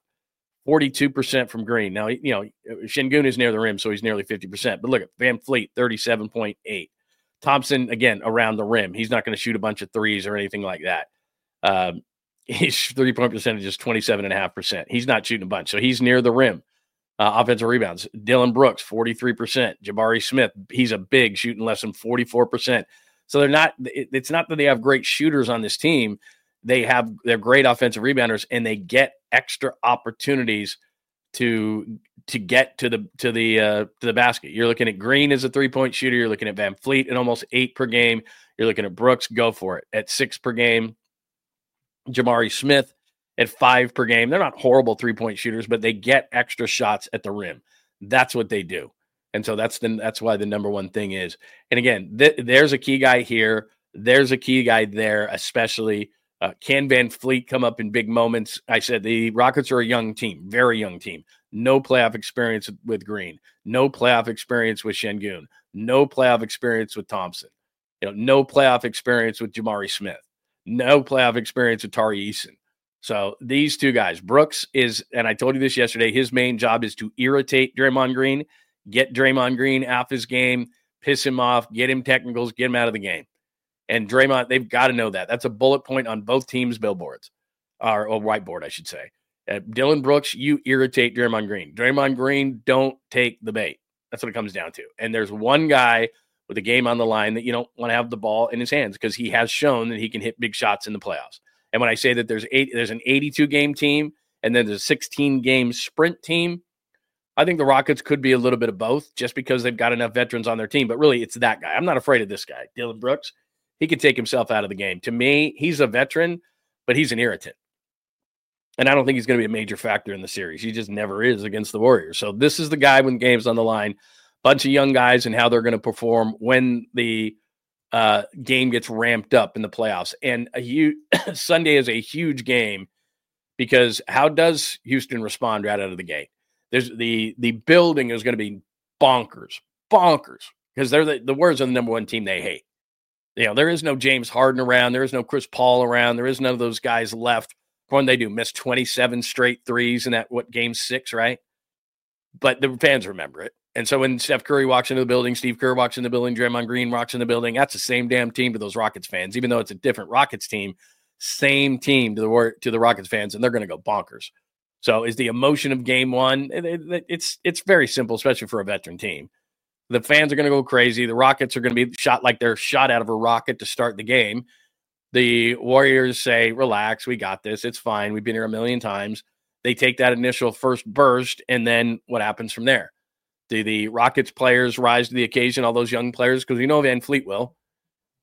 42% from Green. Now, Sengun is near the rim, so he's nearly 50%. But look at Van Fleet, 37.8. Thompson, again, around the rim. He's not going to shoot a bunch of threes or anything like that. His 3-point percentage is 27.5%. He's not shooting a bunch, so he's near the rim. Offensive rebounds, Dylan Brooks, 43%. Jabari Smith, he's a big, shooting less than 44%. So it's not that they have great shooters on this team. They're great offensive rebounders, and they get extra opportunities to get to the basket. You're looking at Green as a 3-point shooter. You're looking at Van Fleet at almost 8 per game. You're looking at Brooks, go for it, at 6 per game. Jabari Smith at 5 per game. They're not horrible 3-point shooters, but they get extra shots at the rim. That's what they do. And so that's why the number one thing is. And again, there's a key guy here. There's a key guy there, especially. Can Van Fleet come up in big moments? I said the Rockets are a young team, very young team. No playoff experience with Green. No playoff experience with Sengun. No playoff experience with Thompson. No playoff experience with Jabari Smith. No playoff experience with Tari Eason. So these two guys, Brooks is, and I told you this yesterday, his main job is to irritate Draymond Green, get Draymond Green off his game, piss him off, get him technicals, get him out of the game. And Draymond, they've got to know that. That's a bullet point on both teams' billboards, or whiteboard, I should say. Dylan Brooks, you irritate Draymond Green. Draymond Green, don't take the bait. That's what it comes down to. And there's one guy with a game on the line that you don't want to have the ball in his hands because he has shown that he can hit big shots in the playoffs. And when I say that there's an 82-game team and then there's a 16-game sprint team, I think the Rockets could be a little bit of both just because they've got enough veterans on their team. But really, it's that guy. I'm not afraid of this guy, Dylan Brooks. He could take himself out of the game. To me, he's a veteran, but he's an irritant. And I don't think he's going to be a major factor in the series. He just never is against the Warriors. So this is the guy when game's on the line. Bunch of young guys and how they're going to perform when the game gets ramped up in the playoffs. And Sunday is a huge game because how does Houston respond right out of the gate? There's the building is going to be bonkers because they're the Warriors are the number one team they hate. There is no James Harden around. There is no Chris Paul around. There is none of those guys left. When they do miss 27 straight threes in that game 6, right? But the fans remember it. And so when Steph Curry walks into the building, Steve Kerr walks in the building, Draymond Green walks in the building, that's the same damn team to those Rockets fans, even though it's a different Rockets team, same team to the Rockets fans, and they're going to go bonkers. So is the emotion of game one, it's very simple, especially for a veteran team. The fans are going to go crazy. The Rockets are going to be shot like they're shot out of a rocket to start the game. The Warriors say, relax, we got this. It's fine. We've been here a million times. They take that initial first burst, and then what happens from there? Do the Rockets players rise to the occasion, all those young players? Because we know Van Fleet will.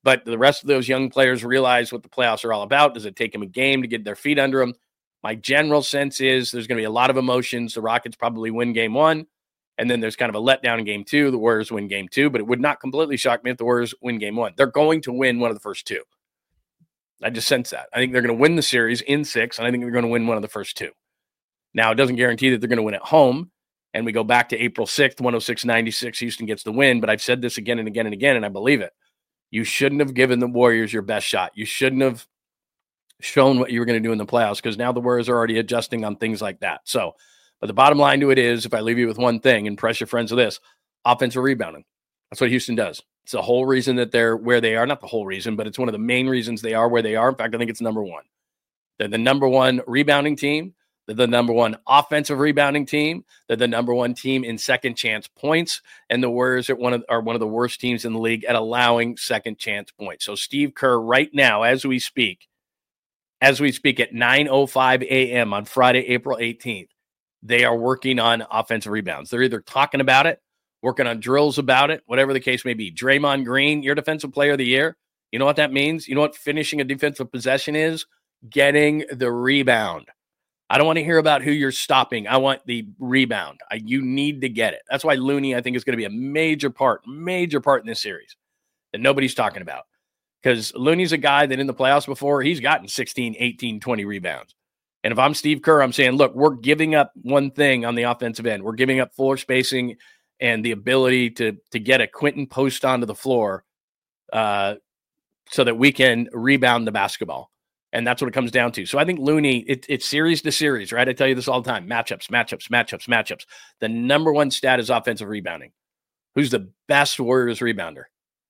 But the rest of those young players realize what the playoffs are all about. Does it take them a game to get their feet under them? My general sense is there's going to be a lot of emotions. The Rockets probably win game 1, and then there's kind of a letdown in game 2. The Warriors win game 2, but it would not completely shock me if the Warriors win game 1. They're going to win one of the first 2. I just sense that. I think they're going to win the series in 6, and I think they're going to win one of the first 2. Now, it doesn't guarantee that they're going to win at home, and we go back to April 6th, 106-96, Houston gets the win, but I've said this again and again and again, and I believe it. You shouldn't have given the Warriors your best shot. You shouldn't have shown what you were going to do in the playoffs, because now the Warriors are already adjusting on things like that. So, but the bottom line to it is, if I leave you with one thing, impress your friends with this: offensive rebounding. That's what Houston does. It's the whole reason that they're where they are. Not the whole reason, but it's one of the main reasons they are where they are. In fact, I think it's number 1. They're the number 1 rebounding team. They're the number 1 offensive rebounding team. They're the number 1 team in second chance points. And the Warriors are one of the worst teams in the league at allowing second chance points. So Steve Kerr, right now, as we speak at 9:05 a.m. on Friday, April 18th, they are working on offensive rebounds. They're either talking about it, working on drills about it, whatever the case may be. Draymond Green, your defensive player of the year. You know what that means? You know what finishing a defensive possession is? Getting the rebound. I don't want to hear about who you're stopping. I want the rebound. You need to get it. That's why Looney, I think, is going to be a major part in this series that nobody's talking about. Because Looney's a guy that in the playoffs before, he's gotten 16, 18, 20 rebounds. And if I'm Steve Kerr, I'm saying, look, we're giving up one thing on the offensive end. We're giving up floor spacing and the ability to get a Quentin Post onto the floor so that we can rebound the basketball. And that's what it comes down to. So I think Looney, it's series to series, right? I tell you this all the time. Matchups. The number 1 stat is offensive rebounding. Who's the best Warriors rebounder?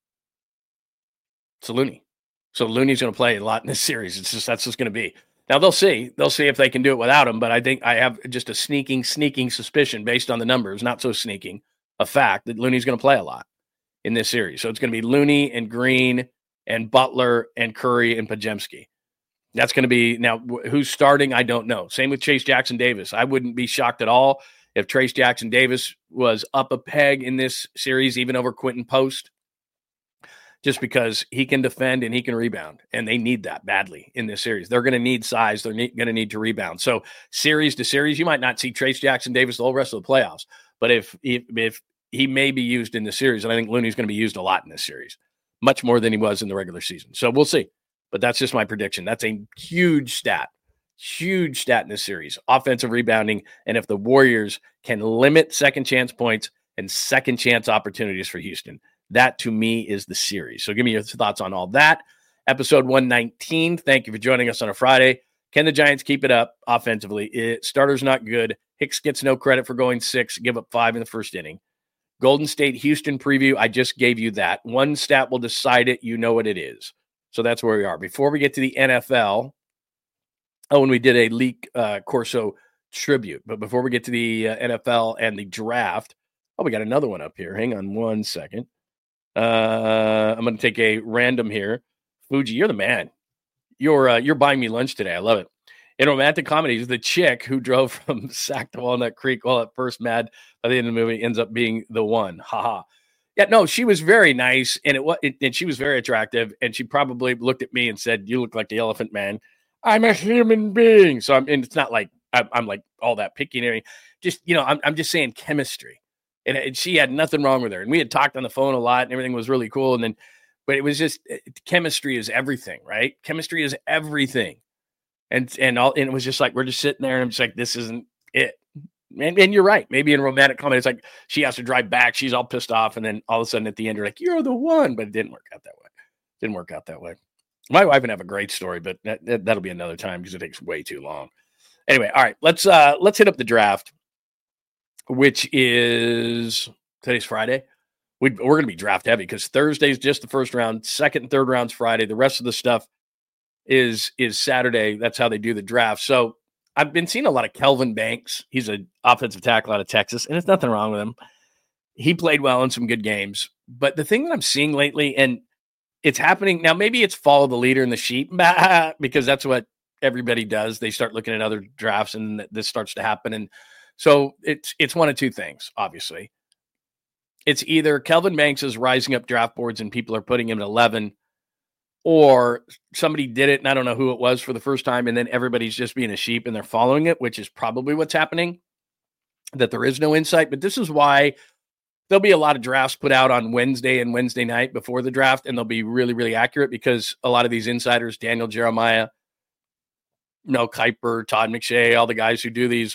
It's Looney. So Looney's going to play a lot in this series. That's just going to be. Now they'll see if they can do it without him. But I think I have just a sneaking suspicion based on the numbers, not so sneaking, a fact that Looney's going to play a lot in this series. So it's going to be Looney and Green and Butler and Curry and Podziemski. That's going to be, now, who's starting, I don't know. Same with Trayce Jackson-Davis. I wouldn't be shocked at all if Trayce Jackson-Davis was up a peg in this series, even over Quentin Post, just because he can defend and he can rebound, and they need that badly in this series. They're going to need size. They're going to need to rebound. So series to series, you might not see Trayce Jackson-Davis the whole rest of the playoffs, but if he may be used in the series, and I think Looney's going to be used a lot in this series, much more than he was in the regular season. So we'll see. But that's just my prediction. That's a huge stat in this series, offensive rebounding. And if the Warriors can limit second chance points and second chance opportunities for Houston, that to me is the series. So give me your thoughts on all that. Episode 119. Thank you for joining us on a Friday. Can the Giants keep it up offensively? Starter's not good. Hicks gets no credit for going 6, give up 5 in the first inning. Golden State Houston preview. I just gave you that. One stat will decide it. You know what it is. So that's where we are. Before we get to the NFL, and we did a Leak Corso tribute. But before we get to the NFL and the draft, we got another one up here. Hang on one second. I'm going to take a random here. Fuji, you're the man. You're buying me lunch today. I love it. In romantic comedies, the chick who drove from Sac to Walnut Creek while at first mad by the end of the movie ends up being the one. Haha. Yeah, no, she was very nice, and and she was very attractive, and she probably looked at me and said, "You look like the Elephant Man." I'm a human being, and it's not like I'm like all that picky and everything. Just I'm just saying chemistry, and she had nothing wrong with her, and we had talked on the phone a lot, and everything was really cool, but it was just chemistry is everything, right? Chemistry is everything, and it was just like we're just sitting there, and I'm just like, this isn't it. And you're right. Maybe in romantic comedy, it's like she has to drive back. She's all pissed off. And then all of a sudden at the end, you're like, you're the one. But it didn't work out that way. My wife would have a great story, but that'll be another time because it takes way too long. Anyway, all right, let's hit up the draft, which is today's Friday. We're going to be draft heavy because Thursday's just the first round. Second and third rounds Friday. The rest of the stuff is Saturday. That's how they do the draft. So I've been seeing a lot of Kelvin Banks. He's an offensive tackle out of Texas, and there's nothing wrong with him. He played well in some good games. But the thing that I'm seeing lately, and it's happening now, maybe it's follow the leader in the sheep, because that's what everybody does. They start looking at other drafts, and this starts to happen. And so it's one of two things, obviously. It's either Kelvin Banks is rising up draft boards and people are putting him at 11, or somebody did it and I don't know who it was for the first time, and then everybody's just being a sheep and they're following it, which is probably what's happening, that there is no insight. But this is why there'll be a lot of drafts put out on Wednesday and Wednesday night before the draft, and they'll be really, really accurate because a lot of these insiders, Daniel Jeremiah, Mel Kiper, Todd McShay, all the guys who do these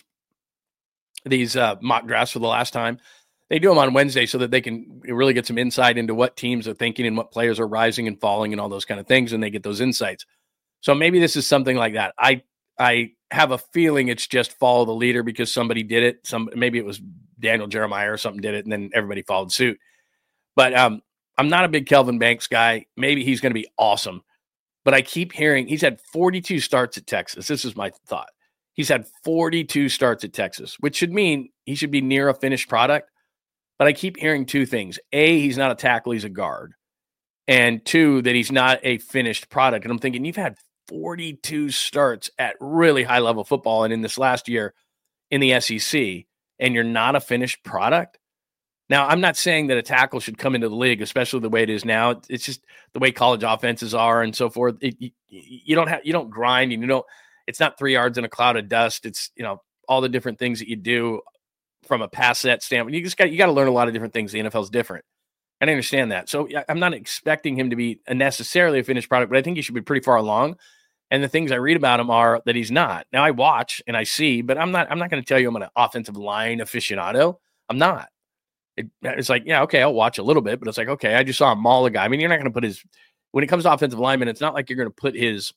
mock drafts for the last time, they do them on Wednesday so that they can really get some insight into what teams are thinking and what players are rising and falling and all those kind of things, and they get those insights. So maybe this is something like that. I have a feeling it's just follow the leader because somebody did it. Maybe it was Daniel Jeremiah or something did it, and then everybody followed suit. But I'm not a big Kelvin Banks guy. Maybe he's going to be awesome. But I keep hearing he's had 42 starts at Texas. This is my thought. He's had 42 starts at Texas, which should mean he should be near a finished product. But I keep hearing two things. A, he's not a tackle, he's a guard. And two, that he's not a finished product. And I'm thinking, you've had 42 starts at really high-level football and in this last year in the SEC, and you're not a finished product? Now, I'm not saying that a tackle should come into the league, especially the way it is now. It's just the way college offenses are and so forth. You don't grind, and it's not 3 yards in a cloud of dust. It's, all the different things that you do from a pass set standpoint. You got to learn a lot of different things. The NFL is different. And I understand that. So I'm not expecting him to be necessarily a finished product, but I think he should be pretty far along. And the things I read about him are that he's not. Now I watch and I see, but I'm not going to tell you I'm an offensive line aficionado. I'm not. It's like, yeah, okay, I'll watch a little bit, but it's like, okay, I just saw him maul a guy. I mean, you're not going to put when it comes to offensive linemen, it's not like you're going to put his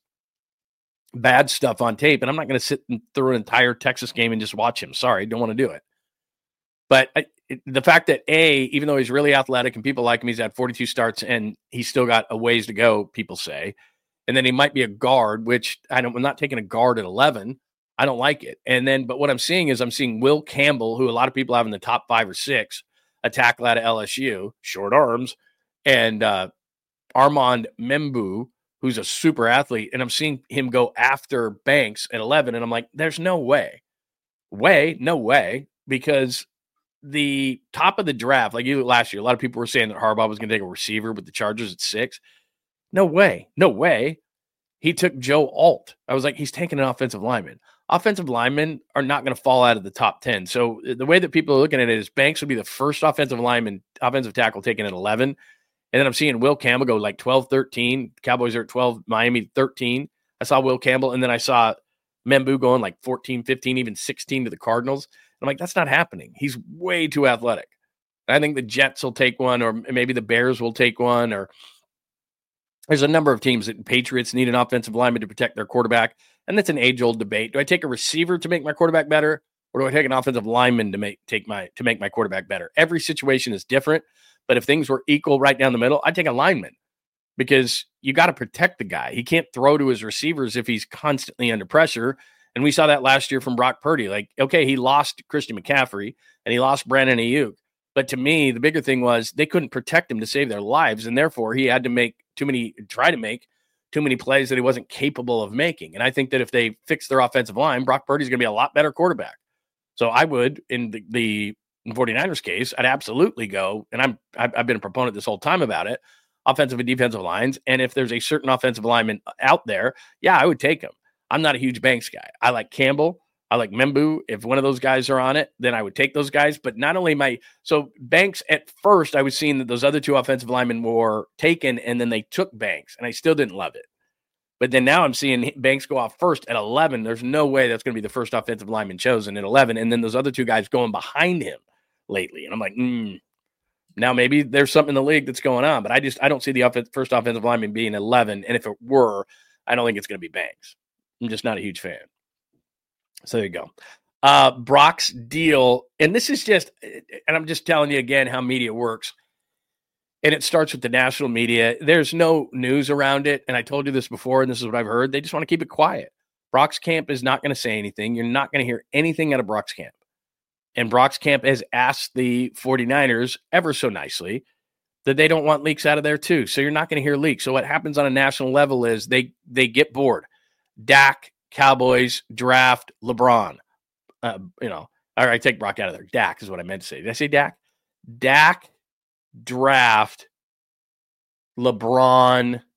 bad stuff on tape. And I'm not going to sit through an entire Texas game and just watch him. Sorry, don't want to do it. But the fact that even though he's really athletic and people like him, he's had 42 starts and he's still got a ways to go, people say. And then he might be a guard, which I'm not taking a guard at 11. I don't like it. But what I'm seeing is Will Campbell, who a lot of people have in the top 5 or 6, a tackle out of LSU, short arms, and Armand Membu, who's a super athlete. And I'm seeing him go after Banks at 11. And I'm like, there's no way. No way. Because the top of the draft, like last year, a lot of people were saying that Harbaugh was going to take a receiver with the Chargers at 6. No way. He took Joe Alt. I was like, he's taking an offensive lineman. Offensive linemen are not going to fall out of the top 10. So the way that people are looking at it is Banks would be the first offensive tackle taken at 11. And then I'm seeing Will Campbell go like 12, 13. Cowboys are at 12, Miami 13. I saw Will Campbell, and then I saw Membu going like 14, 15, even 16 to the Cardinals. I'm like, that's not happening. He's way too athletic. And I think the Jets will take one, or maybe the Bears will take one, or there's a number of teams that Patriots need an offensive lineman to protect their quarterback. And that's an age-old debate. Do I take a receiver to make my quarterback better, or do I take an offensive lineman to make my quarterback better? Every situation is different, but if things were equal right down the middle, I'd take a lineman because you got to protect the guy. He can't throw to his receivers if he's constantly under pressure. And we saw that last year from Brock Purdy. Like, okay, he lost Christian McCaffrey and he lost Brandon Ayuk. But to me, the bigger thing was they couldn't protect him to save their lives. And therefore he had to try to make too many plays that he wasn't capable of making. And I think that if they fix their offensive line, Brock Purdy's going to be a lot better quarterback. So I would, in the 49ers case, I'd absolutely go. And I've been a proponent this whole time about it, offensive and defensive lines. And if there's a certain offensive lineman out there, yeah, I would take him. I'm not a huge Banks guy. I like Campbell. I like Membu. If one of those guys are on it, then I would take those guys. But not only so Banks, at first, I was seeing that those other 2 offensive linemen were taken, and then they took Banks, and I still didn't love it. But then now I'm seeing Banks go off first at 11. There's no way that's going to be the first offensive lineman chosen at 11. And then those other 2 guys going behind him lately. And I'm like, now maybe there's something in the league that's going on. But I don't see the first offensive lineman being 11. And if it were, I don't think it's going to be Banks. I'm just not a huge fan. So there you go. Brock's deal, and this is just, and I'm just telling you again how media works. And it starts with the national media. There's no news around it. And I told you this before, and this is what I've heard. They just want to keep it quiet. Brock's camp is not going to say anything. You're not going to hear anything out of Brock's camp. And Brock's camp has asked the 49ers ever so nicely that they don't want leaks out of there too. So you're not going to hear leaks. So what happens on a national level is they get bored. Dak, Cowboys, draft, LeBron. All right, take Brock out of there. Dak is what I meant to say. Did I say Dak? Dak, draft, LeBron,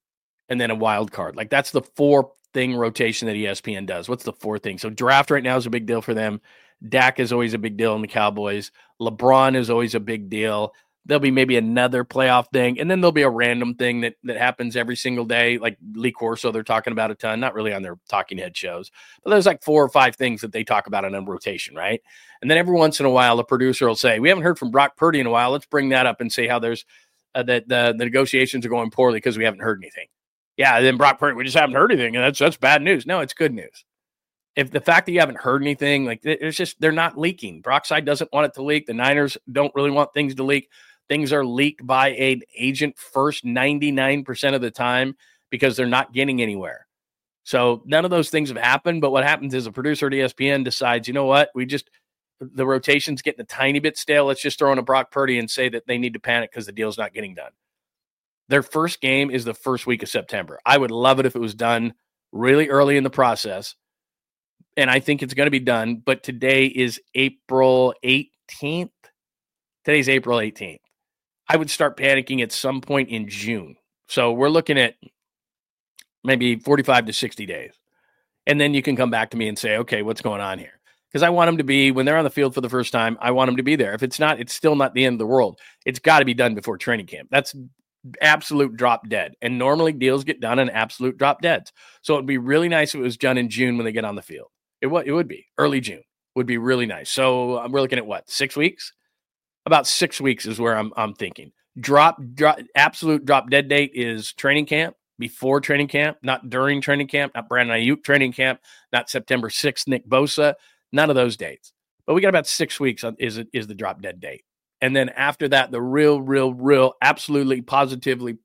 and then a wild card. Like that's the 4-thing rotation that ESPN does. What's the 4 thing? So draft right now is a big deal for them. Dak is always a big deal in the Cowboys. LeBron is always a big deal. There'll be maybe another playoff thing, and then there'll be a random thing that happens every single day, like Lee Corso they're talking about a ton, not really on their talking head shows, but there's like 4 or 5 things that they talk about in a rotation, right? And then every once in a while, the producer will say, we haven't heard from Brock Purdy in a while. Let's bring that up and say how there's that the negotiations are going poorly because we haven't heard anything. Yeah, then Brock Purdy, we just haven't heard anything, and that's bad news. No, it's good news. If the fact that you haven't heard anything, like it's just they're not leaking. Brock's side doesn't want it to leak. The Niners don't really want things to leak. Things are leaked by an agent first 99% of the time because they're not getting anywhere. So none of those things have happened. But what happens is a producer at ESPN decides, you know what, the rotation's getting a tiny bit stale. Let's just throw in a Brock Purdy and say that they need to panic because the deal's not getting done. Their first game is the first week of September. I would love it if it was done really early in the process. And I think it's going to be done. But today is April 18th. Today's April 18th. I would start panicking at some point in June. So we're looking at maybe 45 to 60 days. And then you can come back to me and say, okay, what's going on here? Because I want them to be, when they're on the field for the first time, I want them to be there. If it's not, it's still not the end of the world. It's got to be done before training camp. That's absolute drop dead. And normally deals get done in absolute drop deads. So it'd be really nice if it was done in June when they get on the field. It would be. Early June would be really nice. So we're looking at what, 6 weeks? About 6 weeks is where I'm thinking. Absolute drop dead date is training camp, before training camp, not during training camp, not Brandon Ayuk training camp, not September 6th, Nick Bosa, none of those dates. But we got about 6 weeks is the drop dead date. And then after that, the real, absolute positive,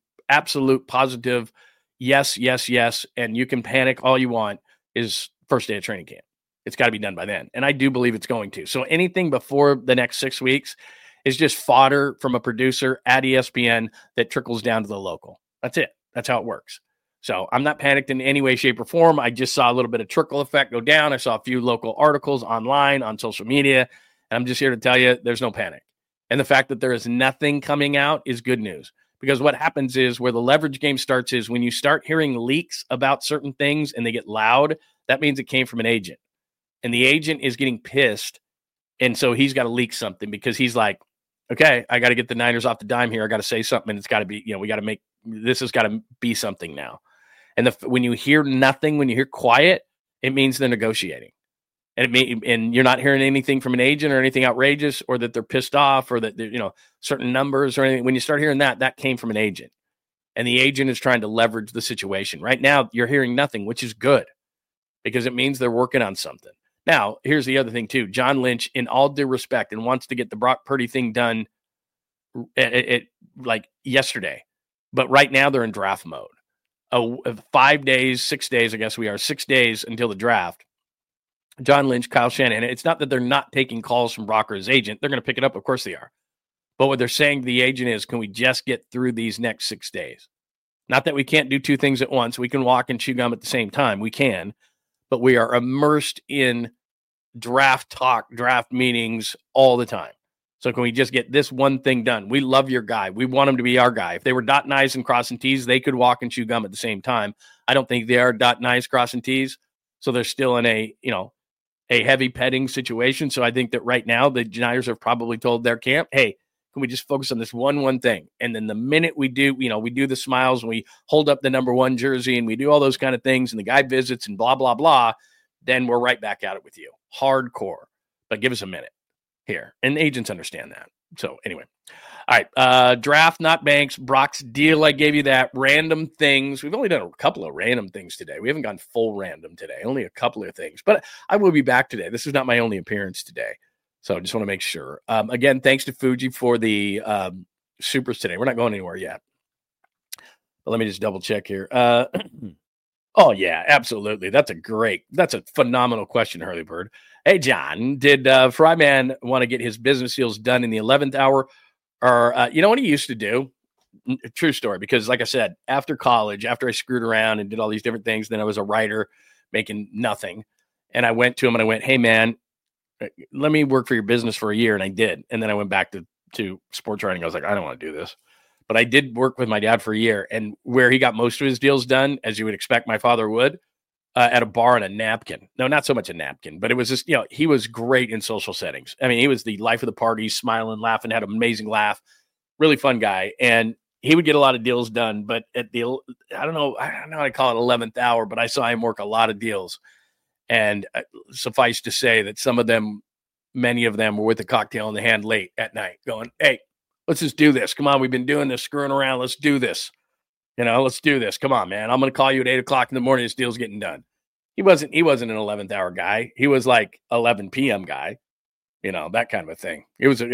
yes, and you can panic all you want is first day of training camp. It's got to be done by then. And I do believe it's going to. So anything before the next 6 weeks is just fodder from a producer at ESPN that trickles down to the local. That's it. That's how it works. So I'm not panicked in any way, shape, or form. I just saw a little bit of trickle effect go down. I saw a few local articles online, on social media, and I'm just here to tell you there's no panic. And the fact that there is nothing coming out is good news. Because what happens is where the leverage game starts is when you start hearing leaks about certain things and they get loud, that means it came from an agent. And the agent is getting pissed. And so he's got to leak something because he's like, okay, I got to get the Niners off the dime here. I got to say something. And it's got to be, we got to make, this has got to be something now. And when you hear nothing, when you hear quiet, it means they're negotiating. And you're not hearing anything from an agent or anything outrageous or that they're pissed off or that, certain numbers or anything. When you start hearing that came from an agent. And the agent is trying to leverage the situation. Right now, you're hearing nothing, which is good because it means they're working on something. Now, here's the other thing, too. John Lynch, in all due respect, and wants to get the Brock Purdy thing done like yesterday. But right now, they're in draft mode. 5 days, 6 days, I guess we are, 6 days until the draft. John Lynch, Kyle Shanahan. It's not that they're not taking calls from Brock or his agent. They're going to pick it up. Of course they are. But what they're saying to the agent is, can we just get through these next 6 days? Not that we can't do 2 things at once. We can walk and chew gum at the same time. We can. But we are immersed in draft talk, draft meetings all the time. So can we just get this one thing done? We love your guy. We want him to be our guy. If they were dotting I's and crossing T's, they could walk and chew gum at the same time. I don't think they are dotting I's, crossing T's. So they're still in a heavy petting situation. So I think that right now the Niners have probably told their camp, hey, can we just focus on this one thing? And then the minute we do, we do the smiles and we hold up the number 1 jersey and we do all those kind of things and the guy visits and blah, blah, blah, then we're right back at it with you. Hardcore. But give us a minute here. And agents understand that. So anyway. All right. Draft, not banks. Brock's deal. I gave you that. Random things. We've only done a couple of random things today. We haven't gone full random today. Only a couple of things. But I will be back today. This is not my only appearance today. So I just want to make sure. Again, thanks to Fuji for the supers today. We're not going anywhere yet. But let me just double check here. Oh, yeah, absolutely. That's a phenomenal question, Hurley Bird. Hey, John, did Fryman want to get his business deals done in the 11th hour? Or, you know what he used to do? True story, because like I said, after college, after I screwed around and did all these different things, then I was a writer making nothing. And I went to him and I went, hey, man, let me work for your business for a year. And I did. And then I went back to sports writing. I was like, I don't want to do this. but I did work with my dad for a year, and where he got most of his deals done, as you would expect my father would, at a bar on a napkin. No, not so much a napkin, but it was just, he was great in social settings. I mean, he was the life of the party, smiling, laughing, had an amazing laugh, really fun guy. And he would get a lot of deals done, but at the, I don't know how to call it 11th hour, but I saw him work a lot of deals. And suffice to say that some of them, many of them were with a cocktail in the hand late at night going, hey, let's just do this. Come on. We've been doing this, screwing around. Let's do this. Let's do this. Come on, man. I'm going to call you at 8 o'clock in the morning. This deal's getting done. He wasn't an 11th hour guy. He was like 11 PM guy, that kind of a thing. It was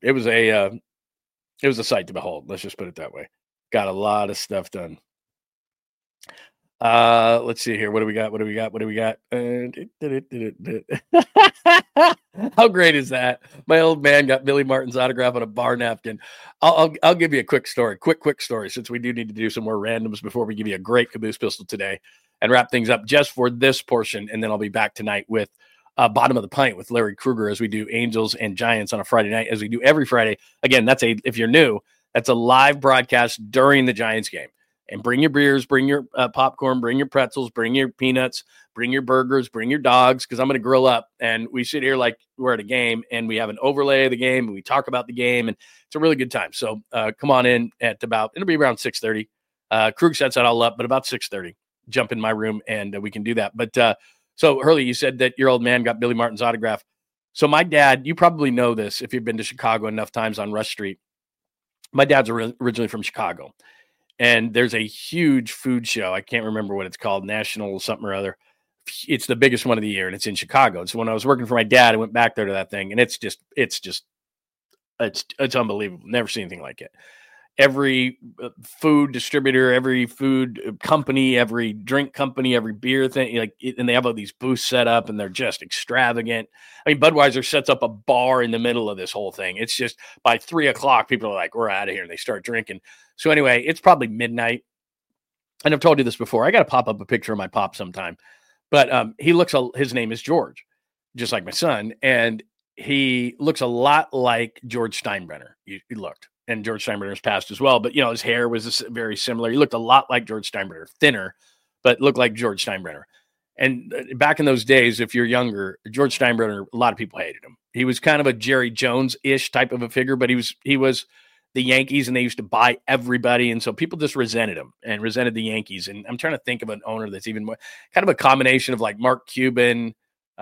a sight to behold. Let's just put it that way. Got a lot of stuff done. Let's see here. What do we got? How great is that? My old man got Billy Martin's autograph on a bar napkin. I'll give you a quick story, since we do need to do some more randoms before we give you a great Caboose Pistol today and wrap things up just for this portion. And then I'll be back tonight with Bottom of the Pint with Larry Krueger as we do Angels and Giants on a Friday night, as we do every Friday. Again, if you're new, that's a live broadcast during the Giants game. And bring your beers, bring your popcorn, bring your pretzels, bring your peanuts, bring your burgers, bring your dogs, because I'm going to grill up. And we sit here like we're at a game, and we have an overlay of the game, and we talk about the game, and it's a really good time. So come on in at it'll be around 6:30. Krug sets that all up, but about 6:30, jump in my room, and we can do that. But so, Hurley, you said that your old man got Billy Martin's autograph. So my dad, you probably know this if you've been to Chicago enough times on Rush Street. My dad's originally from Chicago. And there's a huge food show. I can't remember what it's called, National something or other. It's the biggest one of the year, and it's in Chicago. So when I was working for my dad, I went back there to that thing, and it's unbelievable. Never seen anything like it. Every food distributor, every food company, every drink company, every beer thing, and they have all these booths set up, and they're just extravagant. I mean, Budweiser sets up a bar in the middle of this whole thing. It's just by 3 o'clock, people are like, we're out of here, and they start drinking. So anyway, it's probably midnight. And I've told you this before. I got to pop up a picture of my pop sometime. But his name is George, just like my son. And he looks a lot like George Steinbrenner. He looked. And George Steinbrenner's passed as well. But, his hair was very similar. He looked a lot like George Steinbrenner, thinner, but looked like George Steinbrenner. And back in those days, if you're younger, George Steinbrenner, a lot of people hated him. He was kind of a Jerry Jones-ish type of a figure, but he was the Yankees, and they used to buy everybody. And so people just resented him and resented the Yankees. And I'm trying to think of an owner that's even more kind of a combination of like Mark Cuban,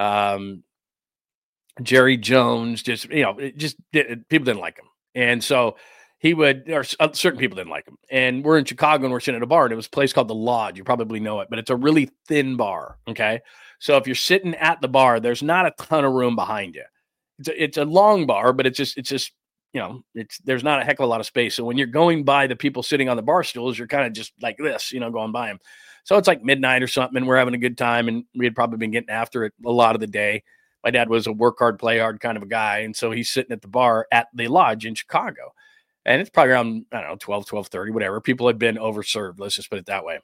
Jerry Jones, people didn't like him. And so certain people didn't like him. And we're in Chicago, and we're sitting at a bar, and it was a place called The Lodge. You probably know it, but it's a really thin bar. Okay. So if you're sitting at the bar, there's not a ton of room behind you. It's a long bar, but it's just, there's not a heck of a lot of space. So when you're going by the people sitting on the bar stools, you're kind of just like this, going by them. So it's like midnight or something, and we're having a good time, and we had probably been getting after it a lot of the day. My dad was a work hard, play hard kind of a guy. And so he's sitting at the bar at the Lodge in Chicago. And it's probably around, 12:30, whatever. People had been overserved. Let's just put it that way.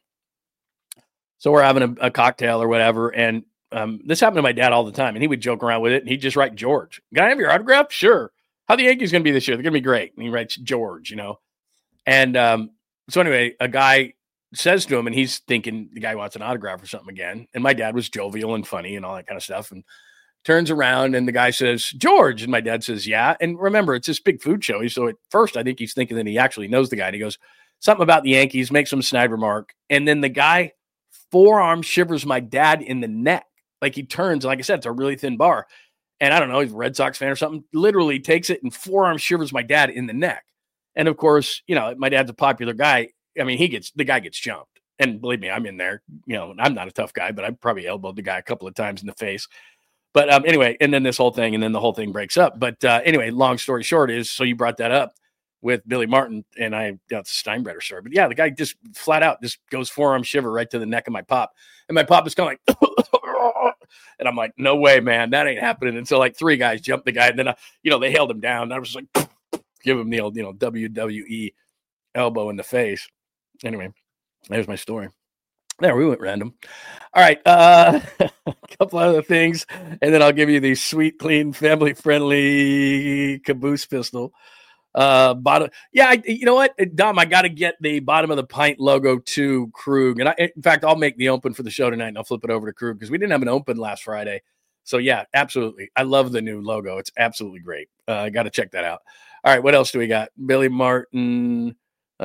So we're having a cocktail or whatever. And this happened to my dad all the time. And he would joke around with it. And he'd just write George. Can I have your autograph? Sure. How the Yankees going to be this year? They're going to be great. And he writes George, And so anyway, a guy says to him, and he's thinking the guy wants an autograph or something again. And my dad was jovial and funny and all that kind of stuff. And turns around, and the guy says, George. And my dad says, yeah. And remember, it's this big food show. So at first, I think he's thinking that he actually knows the guy. And he goes, something about the Yankees, makes some snide remark. And then the guy forearm shivers my dad in the neck. Like he turns, like I said, it's a really thin bar. And I don't know, he's a Red Sox fan or something, literally takes it and forearm shivers my dad in the neck. And of course, my dad's a popular guy. I mean, the guy gets jumped. And believe me, I'm in there. I'm not a tough guy, but I probably elbowed the guy a couple of times in the face. But anyway, and then the whole thing breaks up. But anyway, long story short is, so you brought that up with Billy Martin, and that's a Steinbrenner story. But yeah, the guy just flat out just goes forearm shiver right to the neck of my pop. And my pop is kind of like, and I'm like, no way, man, that ain't happening. And so like 3 guys jumped the guy, and then, they held him down. And I was like, give him the old, WWE elbow in the face. Anyway, there's my story. There, we went random. All right, a couple other things, and then I'll give you the sweet, clean, family-friendly Caboose Pistol. Bottom. Yeah, you know what, Dom? I got to get the bottom of the pint logo to Krug, and in fact, I'll make the open for the show tonight, and I'll flip it over to Krug because we didn't have an open last Friday. So yeah, absolutely, I love the new logo. It's absolutely great. I got to check that out. All right, what else do we got? Billy Martin.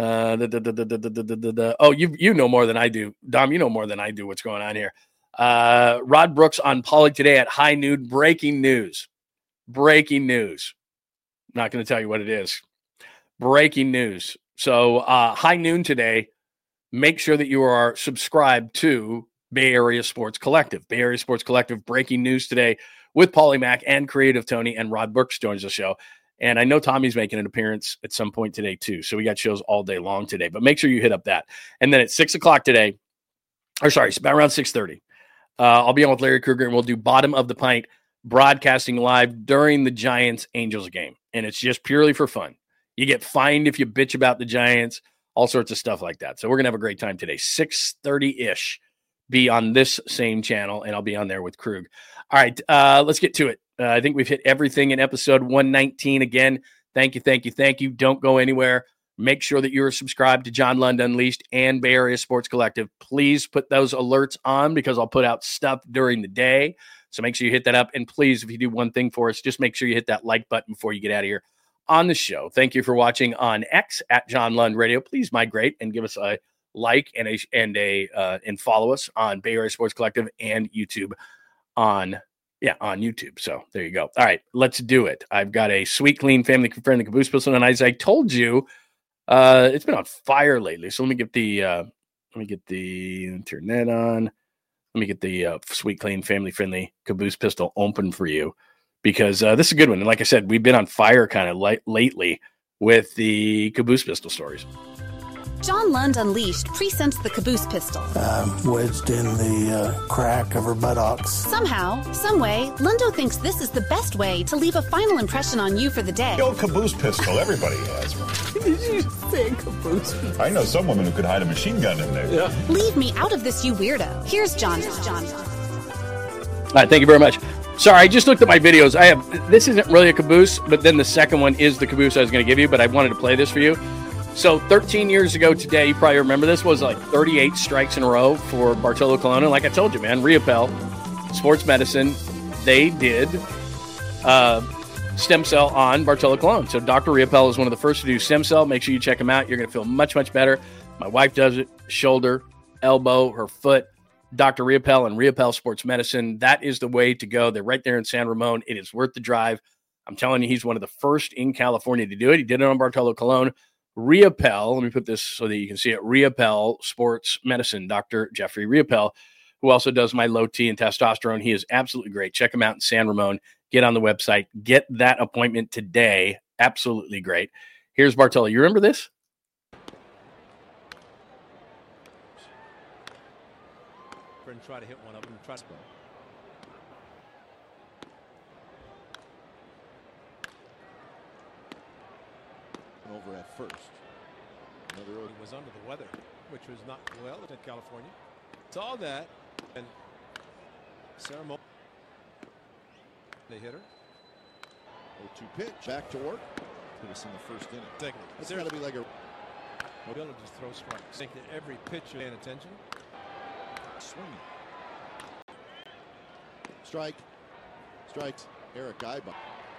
Oh, you know more than I do, Dom. You know more than I do. What's going on here? Rod Brooks on Paulie today at high noon. Breaking news. I'm not going to tell you what it is. Breaking news. So high noon today, make sure that you are subscribed to Bay Area Sports Collective. Bay Area Sports Collective, breaking news today with Paulie Mack and Creative Tony, and Rod Brooks joins the show. And I know Tommy's making an appearance at some point today too. So we got shows all day long today, but make sure you hit up that. And then at 6 o'clock today, or sorry, it's about around 6:30, I'll be on with Larry Krueger and we'll do Bottom of the Pint broadcasting live during the Giants-Angels game. And it's just purely for fun. You get fined if you bitch about the Giants, all sorts of stuff like that. So we're going to have a great time today. 6:30-ish, be on this same channel, and I'll be on there with Krug. All right, let's get to it. I think we've hit everything in episode 119. Again, thank you. Don't go anywhere. Make sure that you are subscribed to John Lund Unleashed and Bay Area Sports Collective. Please put those alerts on because I'll put out stuff during the day. So make sure you hit that up. And please, if you do one thing for us, just make sure you hit that like button before you get out of here on the show. Thank you for watching on X at John Lund Radio. Please migrate and give us a like and follow us on Bay Area Sports Collective and YouTube on YouTube. So there you go. All right, let's do it. I've got a sweet, clean, family-friendly caboose pistol, and as I told you, it's been on fire lately. So let me get the internet on. Let me get the sweet, clean, family-friendly caboose pistol open for you because this is a good one. And like I said, we've been on fire kind of lately with the caboose pistol stories. John Lund Unleashed presents the caboose pistol. Wedged in the crack of her buttocks. Somehow, someway, Lundo thinks this is the best way to leave a final impression on you for the day. The old caboose pistol, everybody has one. Did you say caboose pistol? I know some women who could hide a machine gun in there. Yeah. Leave me out of this, you weirdo. Here's John. All right, thank you very much. Sorry, I just looked at my videos. This isn't really a caboose, but then the second one is the caboose I was going to give you, but I wanted to play this for you. So 13 years ago today, you probably remember this, was like 38 strikes in a row for Bartolo Colon. And like I told you, man, Riopel, sports medicine, they did stem cell on Bartolo Colon. So Dr. Riopel is one of the first to do stem cell. Make sure you check him out. You're going to feel much, much better. My wife does it, shoulder, elbow, her foot. Dr. Riopel and Riopel Sports Medicine. That is the way to go. They're right there in San Ramon. It is worth the drive. I'm telling you, he's one of the first in California to do it. He did it on Bartolo Colon. Riopel, let me put this so that you can see it. Riopel Sports Medicine, Dr. Jeffrey Riopel, who also does my low T and testosterone. He is absolutely great. Check him out in San Ramon. Get on the website. Get that appointment today. Absolutely great. Here's Bartolo. You remember this? And try to hit one of them. Try to over at first. Another he was under the weather, which was not well in California. Saw that and ceremony. They hit her. 0-2 pitch. Back to work. Put us in the first inning. It's got to be like a ability to throw strikes. I think that every pitch you're paying attention. Swinging. Strikes. Eric Iba.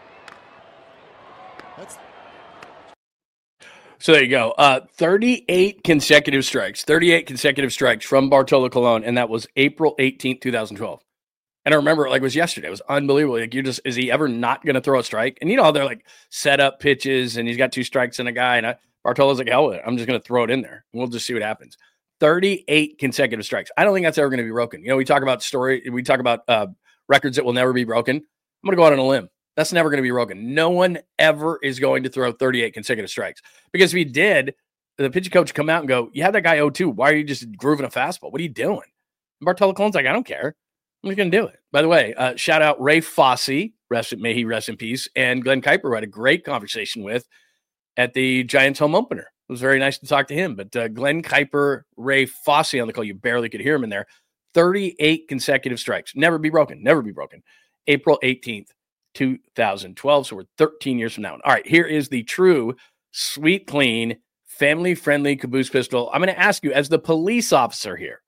So there you go. 38 consecutive strikes. 38 consecutive strikes from Bartolo Colon, and that was April 18th, 2012. And I remember it like it was yesterday. It was unbelievable. Like, is he ever not going to throw a strike? And you know how they're like set up pitches, and he's got 2 strikes in a guy, and Bartolo's like, hell with it. I'm just going to throw it in there. We'll just see what happens. 38 consecutive strikes. I don't think that's ever going to be broken. You know, we talk about records that will never be broken. I'm going to go out on a limb. That's never going to be broken. No one ever is going to throw 38 consecutive strikes. Because if he did, the pitching coach would come out and go, you had that guy 0-2. Why are you just grooving a fastball? What are you doing? And Bartolo Colon's like, I don't care. I'm just going to do it. By the way, shout out Ray Fosse. May he rest in peace. And Glenn Kuiper, who I had a great conversation with at the Giants home opener. It was very nice to talk to him. But Glenn Kuiper, Ray Fosse on the call, you barely could hear him in there. 38 consecutive strikes. Never be broken. April 18th, 2012. So we're 13 years from now. All right, here is the true, sweet, clean, family-friendly caboose pistol. I'm going to ask you, as the police officer here,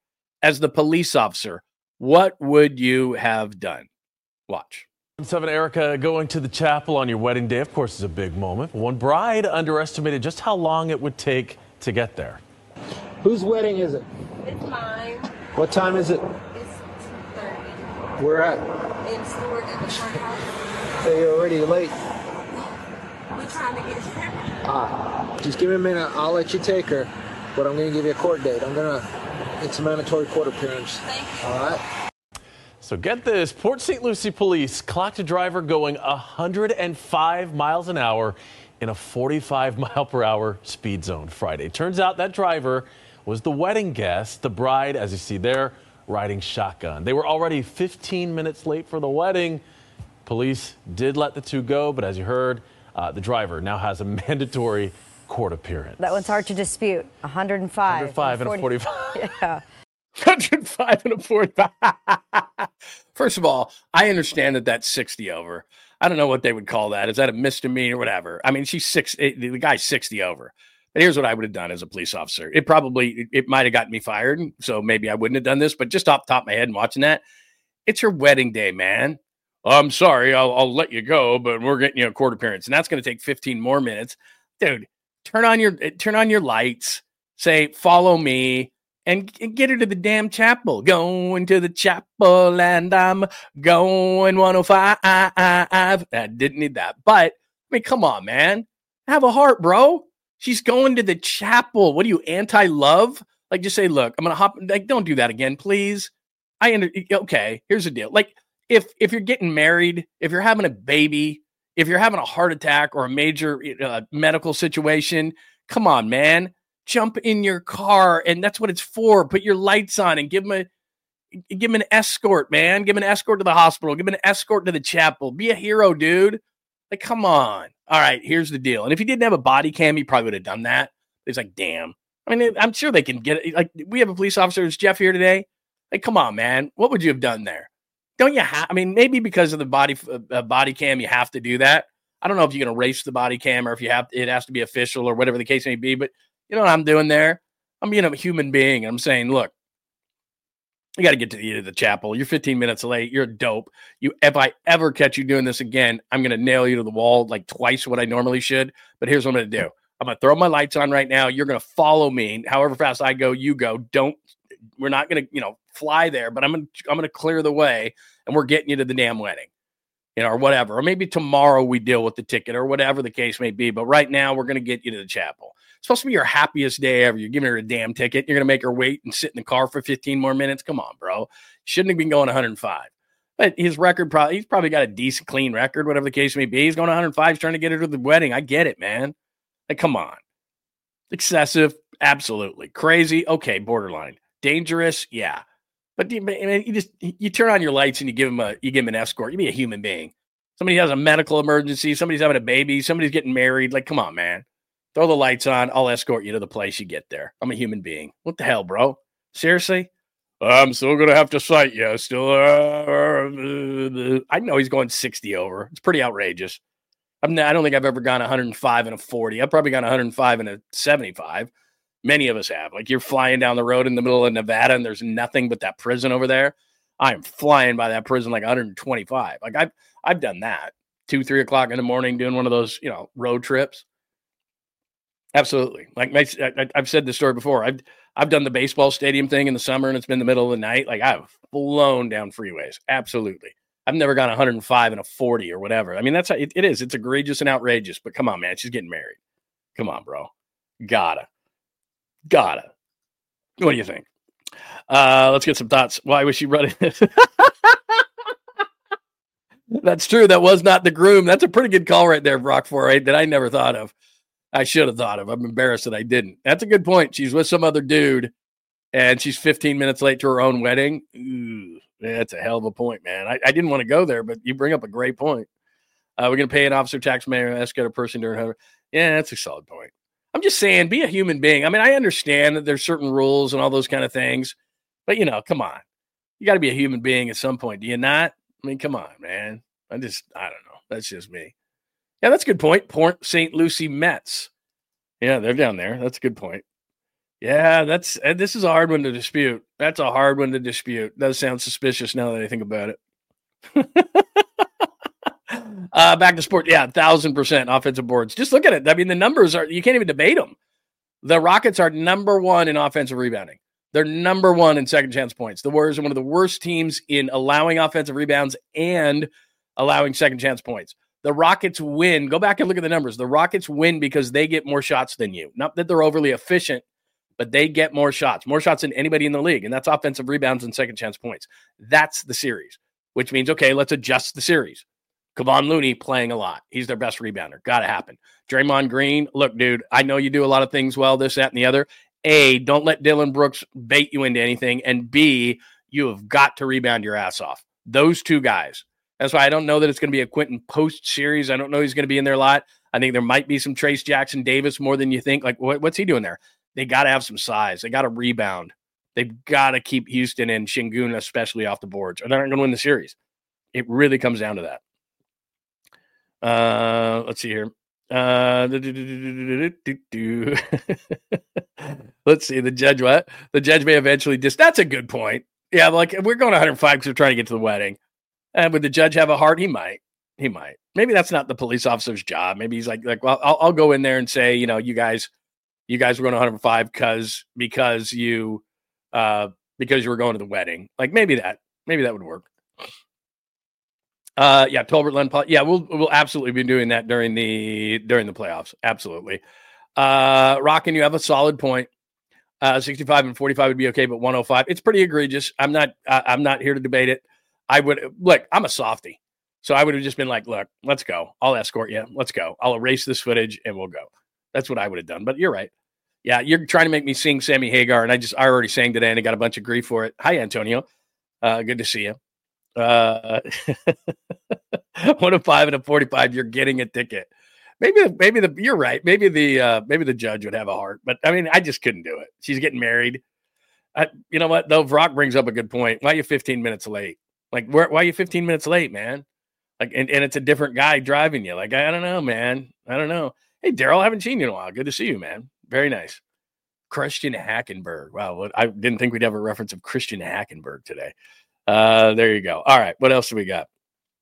what would you have done? Watch. 7 Erica, going to the chapel on your wedding day, of course, is a big moment. One bride underestimated just how long it would take to get there. Whose wedding is it? It's mine. What time is it? It's 2:30. Where at? In Stewart at the courthouse. Hey, you're already late. We're trying to get there. Just give me a minute. I'll let you take her, but I'm going to give you a court date. It's a mandatory court appearance. Thank you. All right. So get this, Port St. Lucie police clocked a driver going 105 miles an hour in a 45 mile per hour speed zone Friday. Turns out that driver was the wedding guest, the bride, as you see there, riding shotgun. They were already 15 minutes late for the wedding. Police did let the two go, but as you heard, the driver now has a mandatory court appearance. That one's hard to dispute. 105 and a 45. Yeah. 105 and a 45. First of all, I understand that that's 60 over. I don't know what they would call that. Is that a misdemeanor or whatever? I mean, the guy's 60 over. But here's what I would have done as a police officer. It might have gotten me fired, so maybe I wouldn't have done this. But just off the top of my head and watching that, it's your wedding day, man. I'm sorry, I'll let you go, but we're getting you a court appearance, and that's going to take 15 more minutes, dude. Turn on your lights. Say, follow me. And get her to the damn chapel. Going to the chapel and I'm going 105. I didn't need that. But, I mean, come on, man. Have a heart, bro. She's going to the chapel. What are you, anti-love? Like, just say, look, I'm going to hop. Like, don't do that again, please. Okay, here's the deal. Like, if you're getting married, if you're having a baby, if you're having a heart attack or a major medical situation, come on, man. Jump in your car, and that's what it's for. Put your lights on and give him an escort, man. Give him an escort to the hospital. Give him an escort to the chapel. Be a hero, dude. Like, come on. All right, here's the deal. And if he didn't have a body cam, he probably would have done that. It's like, damn. I mean, I'm sure they can get it. Like, we have a police officer. Is Jeff here today? Like, come on, man. What would you have done there? Don't you have? I mean, maybe because of the body cam, you have to do that. I don't know if you can erase the body cam or if it has to be official or whatever the case may be, but you know what I'm doing there? I'm being a human being. I'm saying, look, you got to get to the chapel. You're 15 minutes late. You're a dope. If I ever catch you doing this again, I'm going to nail you to the wall like twice what I normally should. But here's what I'm going to do. I'm going to throw my lights on right now. You're going to follow me. However fast I go, you go. We're not going to, fly there, but I'm going to clear the way and we're getting you to the damn wedding. Or whatever. Or maybe tomorrow we deal with the ticket or whatever the case may be. But right now we're going to get you to the chapel. It's supposed to be your happiest day ever. You're giving her a damn ticket. You're going to make her wait and sit in the car for 15 more minutes. Come on, bro. Shouldn't have been going 105. But his record, he's probably got a decent, clean record, whatever the case may be. He's going 105. He's trying to get her to the wedding. I get it, man. Like, come on. Excessive. Absolutely. Crazy. Okay. Borderline. Dangerous. Yeah. But you turn on your lights and you give him an escort. You be a human being. Somebody has a medical emergency. Somebody's having a baby. Somebody's getting married. Like, come on, man. Throw the lights on. I'll escort you to the place you get there. I'm a human being. What the hell, bro? Seriously? I'm still going to have to cite you. I know he's going 60 over. It's pretty outrageous. I don't think I've ever gone 105 and a 40. I've probably gone 105 and a 75. Many of us have. Like, you're flying down the road in the middle of Nevada and there's nothing but that prison over there. I am flying by that prison like 125. Like, I've done that. 2-3 o'clock in the morning doing one of those, road trips. Absolutely. Like, I've said this story before. I've done the baseball stadium thing in the summer and it's been the middle of the night. Like, I've flown down freeways. Absolutely. I've never gone 105 and a 40 or whatever. I mean, that's how it is. It's egregious and outrageous, but come on, man. She's getting married. Come on, bro. Gotta. What do you think? Let's get some thoughts. Why was she running this? That's true. That was not the groom. That's a pretty good call right there, Brock 48, that I never thought of. I should have thought of. I'm embarrassed that I didn't. That's a good point. She's with some other dude, and she's 15 minutes late to her own wedding. Ooh, that's a hell of a point, man. I didn't want to go there, but you bring up a great point. We're going to pay an officer, taxpayer, escort a person during her. Yeah, that's a solid point. I'm just saying, be a human being. I mean, I understand that there's certain rules and all those kind of things, but, come on. You got to be a human being at some point. Do you not? I mean, come on, man. I don't know. That's just me. Yeah, that's a good point. Port St. Lucie Mets. Yeah, they're down there. That's a good point. Yeah, this is a hard one to dispute. That's a hard one to dispute. Does sound suspicious now that I think about it. Back to sport. Yeah, 1,000% offensive boards. Just look at it. I mean, the numbers you can't even debate them. The Rockets are number one in offensive rebounding. They're number one in second chance points. The Warriors are one of the worst teams in allowing offensive rebounds and allowing second chance points. The Rockets win. Go back and look at the numbers. The Rockets win because they get more shots than you. Not that they're overly efficient, but they get more shots than anybody in the league. And that's offensive rebounds and second chance points. That's the series, which means, okay, let's adjust the series. Kevon Looney playing a lot. He's their best rebounder. Got to happen. Draymond Green, look, dude, I know you do a lot of things well, this, that, and the other. A, don't let Dylan Brooks bait you into anything. And B, you have got to rebound your ass off. Those two guys. That's why I don't know that it's going to be a Quentin Post series. I don't know he's going to be in there a lot. I think there might be some Trace Jackson Davis more than you think. Like, what's he doing there? They got to have some size. They got to rebound. They've got to keep Houston and Şengün especially off the boards, or they're not going to win the series. It really comes down to that. Let's see here. Let's see. The judge, what? The judge may eventually that's a good point. Yeah, like we're going 105 because we're trying to get to the wedding. And would the judge have a heart? He might. Maybe that's not the police officer's job. Maybe he's like, well, I'll go in there and say, you guys were going 105 because you were going to the wedding. Like maybe that would work. Yeah, Tolbert Lund. Yeah, we'll absolutely be doing that during the playoffs. Absolutely. Rockin', you have a solid point. 65 and 45 would be okay, but 105, it's pretty egregious. I'm not here to debate it. I'm a softie. So I would have just been like, look, let's go. I'll escort you. Let's go. I'll erase this footage and we'll go. That's what I would have done. But you're right. Yeah, you're trying to make me sing Sammy Hagar, and I already sang today and I got a bunch of grief for it. Hi, Antonio. Good to see you. 105 and a 45, you're getting a ticket. Maybe you're right. Maybe the judge would have a heart, but I mean, I just couldn't do it. She's getting married. You know what? Though Brock brings up a good point. Why are you 15 minutes late? Like, why are you 15 minutes late, man? Like, and it's a different guy driving you. Like, I don't know, man. I don't know. Hey, Daryl, I haven't seen you in a while. Good to see you, man. Very nice. Christian Hackenberg. Wow, I didn't think we'd have a reference of Christian Hackenberg today. There you go. All right, what else do we got?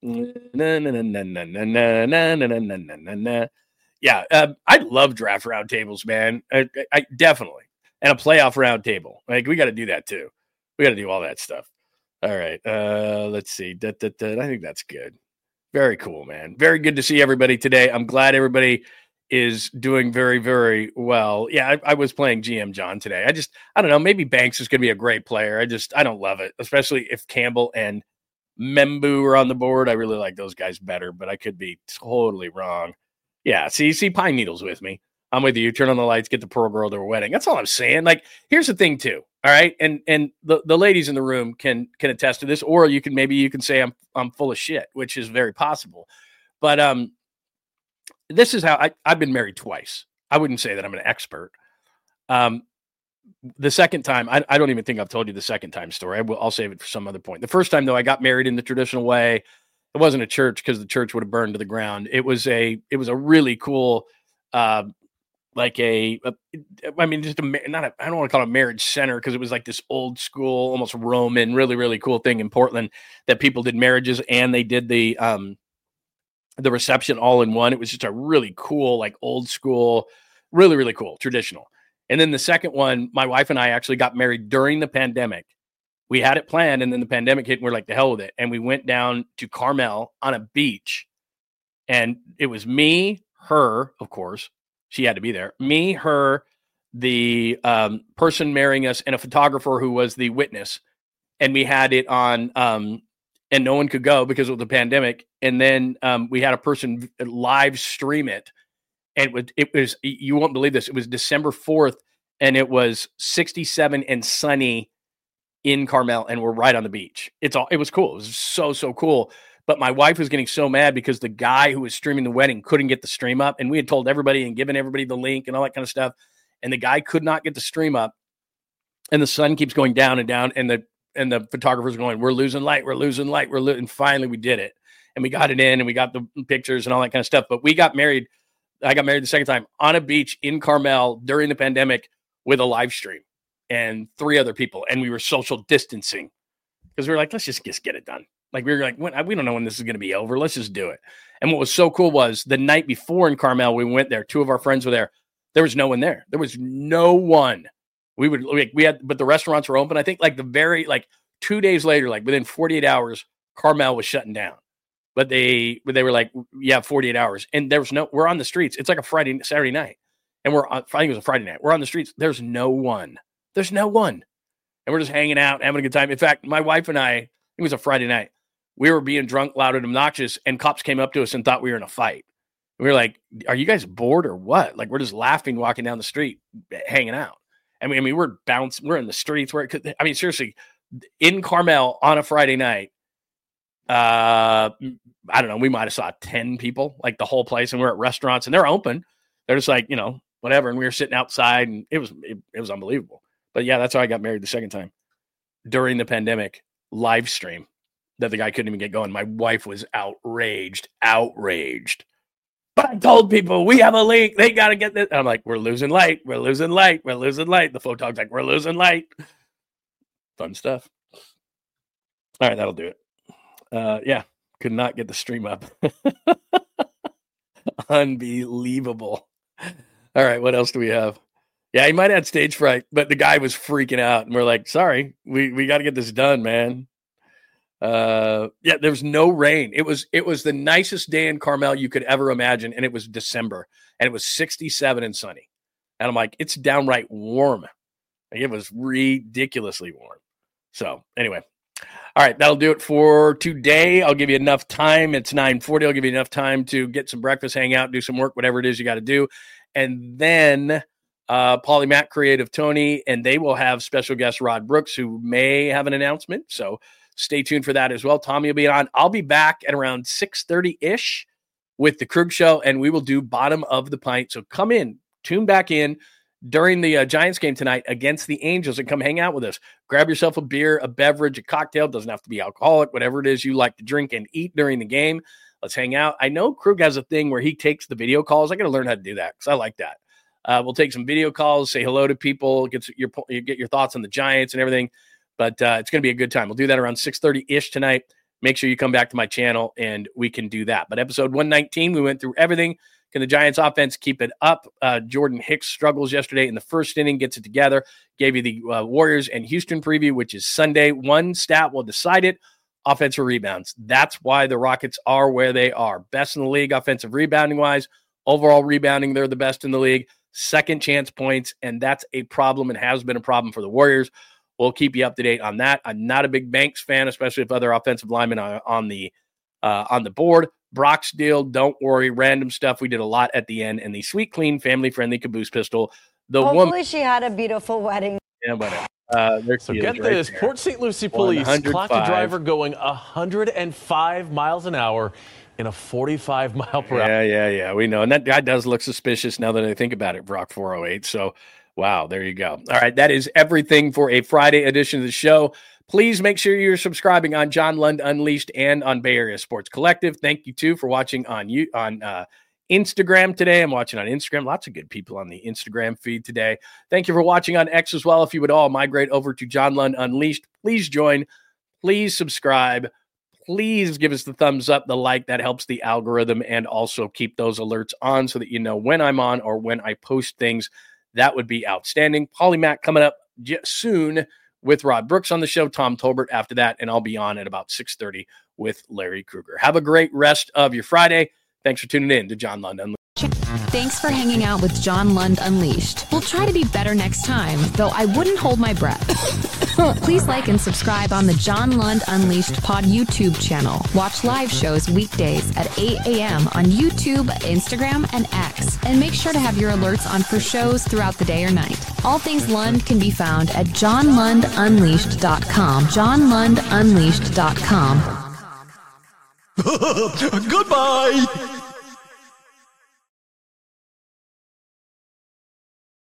Yeah, I love draft roundtables, man. I definitely, and a playoff roundtable. Like we got to do that too. We got to do all that stuff. All right, let's see. I think that's good. Very cool, man. Very good to see everybody today. I'm glad everybody is doing very, very well. Yeah, I was playing GM John today. I don't know. Maybe Banks is going to be a great player. I don't love it, especially if Campbell and Membu are on the board. I really like those guys better, but I could be totally wrong. Yeah, see Pine Needle's with me. I'm with you. Turn on the lights, get the pearl girl to a wedding. That's all I'm saying. Like, here's the thing too. All right. And the ladies in the room can attest to this, or you can say I'm full of shit, which is very possible. But this is how I've been married twice. I wouldn't say that I'm an expert. The second time, I don't even think I've told you the second time story. I'll save it for some other point. The first time, though, I got married in the traditional way. It wasn't a church because the church would have burned to the ground. It was a really cool, I don't want to call it a marriage center because it was like this old school, almost Roman, really, really cool thing in Portland that people did marriages and they did the reception all in one. It was just a really cool, like old school, really, really cool, traditional. And then the second one, my wife and I actually got married during the pandemic. We had it planned, and then the pandemic hit, and we're like, the hell with it. And we went down to Carmel on a beach, and it was me, her, of course. She had to be there. Me, her, the person marrying us, and a photographer who was the witness. And we had it on, and no one could go because of the pandemic. And then we had a person live stream it. And it was, you won't believe this, it was December 4th, and it was 67 and sunny in Carmel, and we're right on the beach. It was cool. It was so cool. But my wife was getting so mad because the guy who was streaming the wedding couldn't get the stream up. And we had told everybody and given everybody the link and all that kind of stuff. And the guy could not get the stream up. And the sun keeps going down and down. And the photographers going, we're losing light. And finally we did it. and we got it in and we got the pictures and all that kind of stuff. But we got married. I got married the second time on a beach in Carmel during the pandemic with a live stream and 3 other people. And we were social distancing because we were like, let's just get it done. Like we were like, we don't know when this is going to be over. Let's just do it. And what was so cool was the night before in Carmel, we went there. 2 of our friends were there. There was no one there. There was no one. But the restaurants were open. I think like 2 days later, like within 48 hours, Carmel was shutting down. But they were like, yeah, 48 hours. And we're on the streets. It's like a Saturday night. And I think it was a Friday night. We're on the streets. There's no one. And we're just hanging out, having a good time. In fact, my wife and I, it was a Friday night. We were being drunk, loud, and obnoxious, and cops came up to us and thought we were in a fight. We were like, are you guys bored or what? Like, we're just laughing, walking down the street, hanging out. I mean, we're bouncing. We're in the streets. Seriously, in Carmel on a Friday night, I don't know, we might have saw 10 people, like the whole place, and we're at restaurants, and they're open. They're just like, whatever, and we were sitting outside, and it was unbelievable. But, yeah, that's how I got married the second time. During the pandemic, live stream that the guy couldn't even get going. My wife was outraged. But I told people, we have a leak. They got to get this. And I'm like, we're losing light. The photog's like, we're losing light. Fun stuff. All right, that'll do it. Yeah, could not get the stream up. Unbelievable. All right, what else do we have? Yeah, he might have had stage fright, but the guy was freaking out. And we're like, sorry, we got to get this done, man. Yeah, there was no rain. It was the nicest day in Carmel you could ever imagine, and it was December, and it was 67 and sunny. And I'm like, it's downright warm. Like, it was ridiculously warm. So anyway, all right, that'll do it for today. I'll give you enough time. It's 9:40. I'll give you enough time to get some breakfast, hang out, do some work, whatever it is you got to do, and then Paulie Matt, Creative Tony, and they will have special guest Rod Brooks, who may have an announcement. So stay tuned for that as well. Tommy will be on. I'll be back at around 6:30-ish with the Krug Show, and we will do Bottom of the Pint. So come in, tune back in during the Giants game tonight against the Angels and come hang out with us. Grab yourself a beer, a beverage, a cocktail. Doesn't have to be alcoholic, whatever it is you like to drink and eat during the game. Let's hang out. I know Krug has a thing where he takes the video calls. I got to learn how to do that because I like that. We'll take some video calls, say hello to people, get your thoughts on the Giants and everything. But it's going to be a good time. We'll do that around 6:30-ish tonight. Make sure you come back to my channel, and we can do that. But episode 119, we went through everything. Can the Giants offense keep it up? Jordan Hicks struggles yesterday in the first inning, gets it together. Gave you the Warriors and Houston preview, which is Sunday. One stat will decide it. Offensive rebounds. That's why the Rockets are where they are. Best in the league offensive rebounding-wise. Overall rebounding, they're the best in the league. Second chance points, and that's a problem and has been a problem for the Warriors. We'll keep you up to date on that. I'm not a big Banks fan, especially if other offensive linemen are on the board. Brock's deal, don't worry. Random stuff. We did a lot at the end. And the sweet, clean, family-friendly caboose pistol. Hopefully she had a beautiful wedding. Yeah, but so get this. Port St. Lucie police clocked a driver going 105 miles an hour in a 45 mile per hour. Yeah. We know. And that guy does look suspicious now that I think about it, Brock 408. So, wow, there you go. All right, that is everything for a Friday edition of the show. Please make sure you're subscribing on John Lund Unleashed and on Bay Area Sports Collective. Thank you, too, for watching on Instagram today. I'm watching on Instagram. Lots of good people on the Instagram feed today. Thank you for watching on X as well. If you would all migrate over to John Lund Unleashed, please join. Please subscribe. Please give us the thumbs up, the like. That helps the algorithm, and also keep those alerts on so that you know when I'm on or when I post things. That would be outstanding. Paulie Matt coming up soon with Rod Brooks on the show, Tom Tolbert after that, and I'll be on at about 6:30 with Larry Krueger. Have a great rest of your Friday. Thanks for tuning in to John Lund Unleashed. Thanks for hanging out with John Lund Unleashed. We'll try to be better next time, though I wouldn't hold my breath. Please like and subscribe on the John Lund Unleashed Pod YouTube channel. Watch live shows weekdays at 8 a.m. on YouTube, Instagram, and X. And make sure to have your alerts on for shows throughout the day or night. All things Lund can be found at johnlundunleashed.com. johnlundunleashed.com. Goodbye!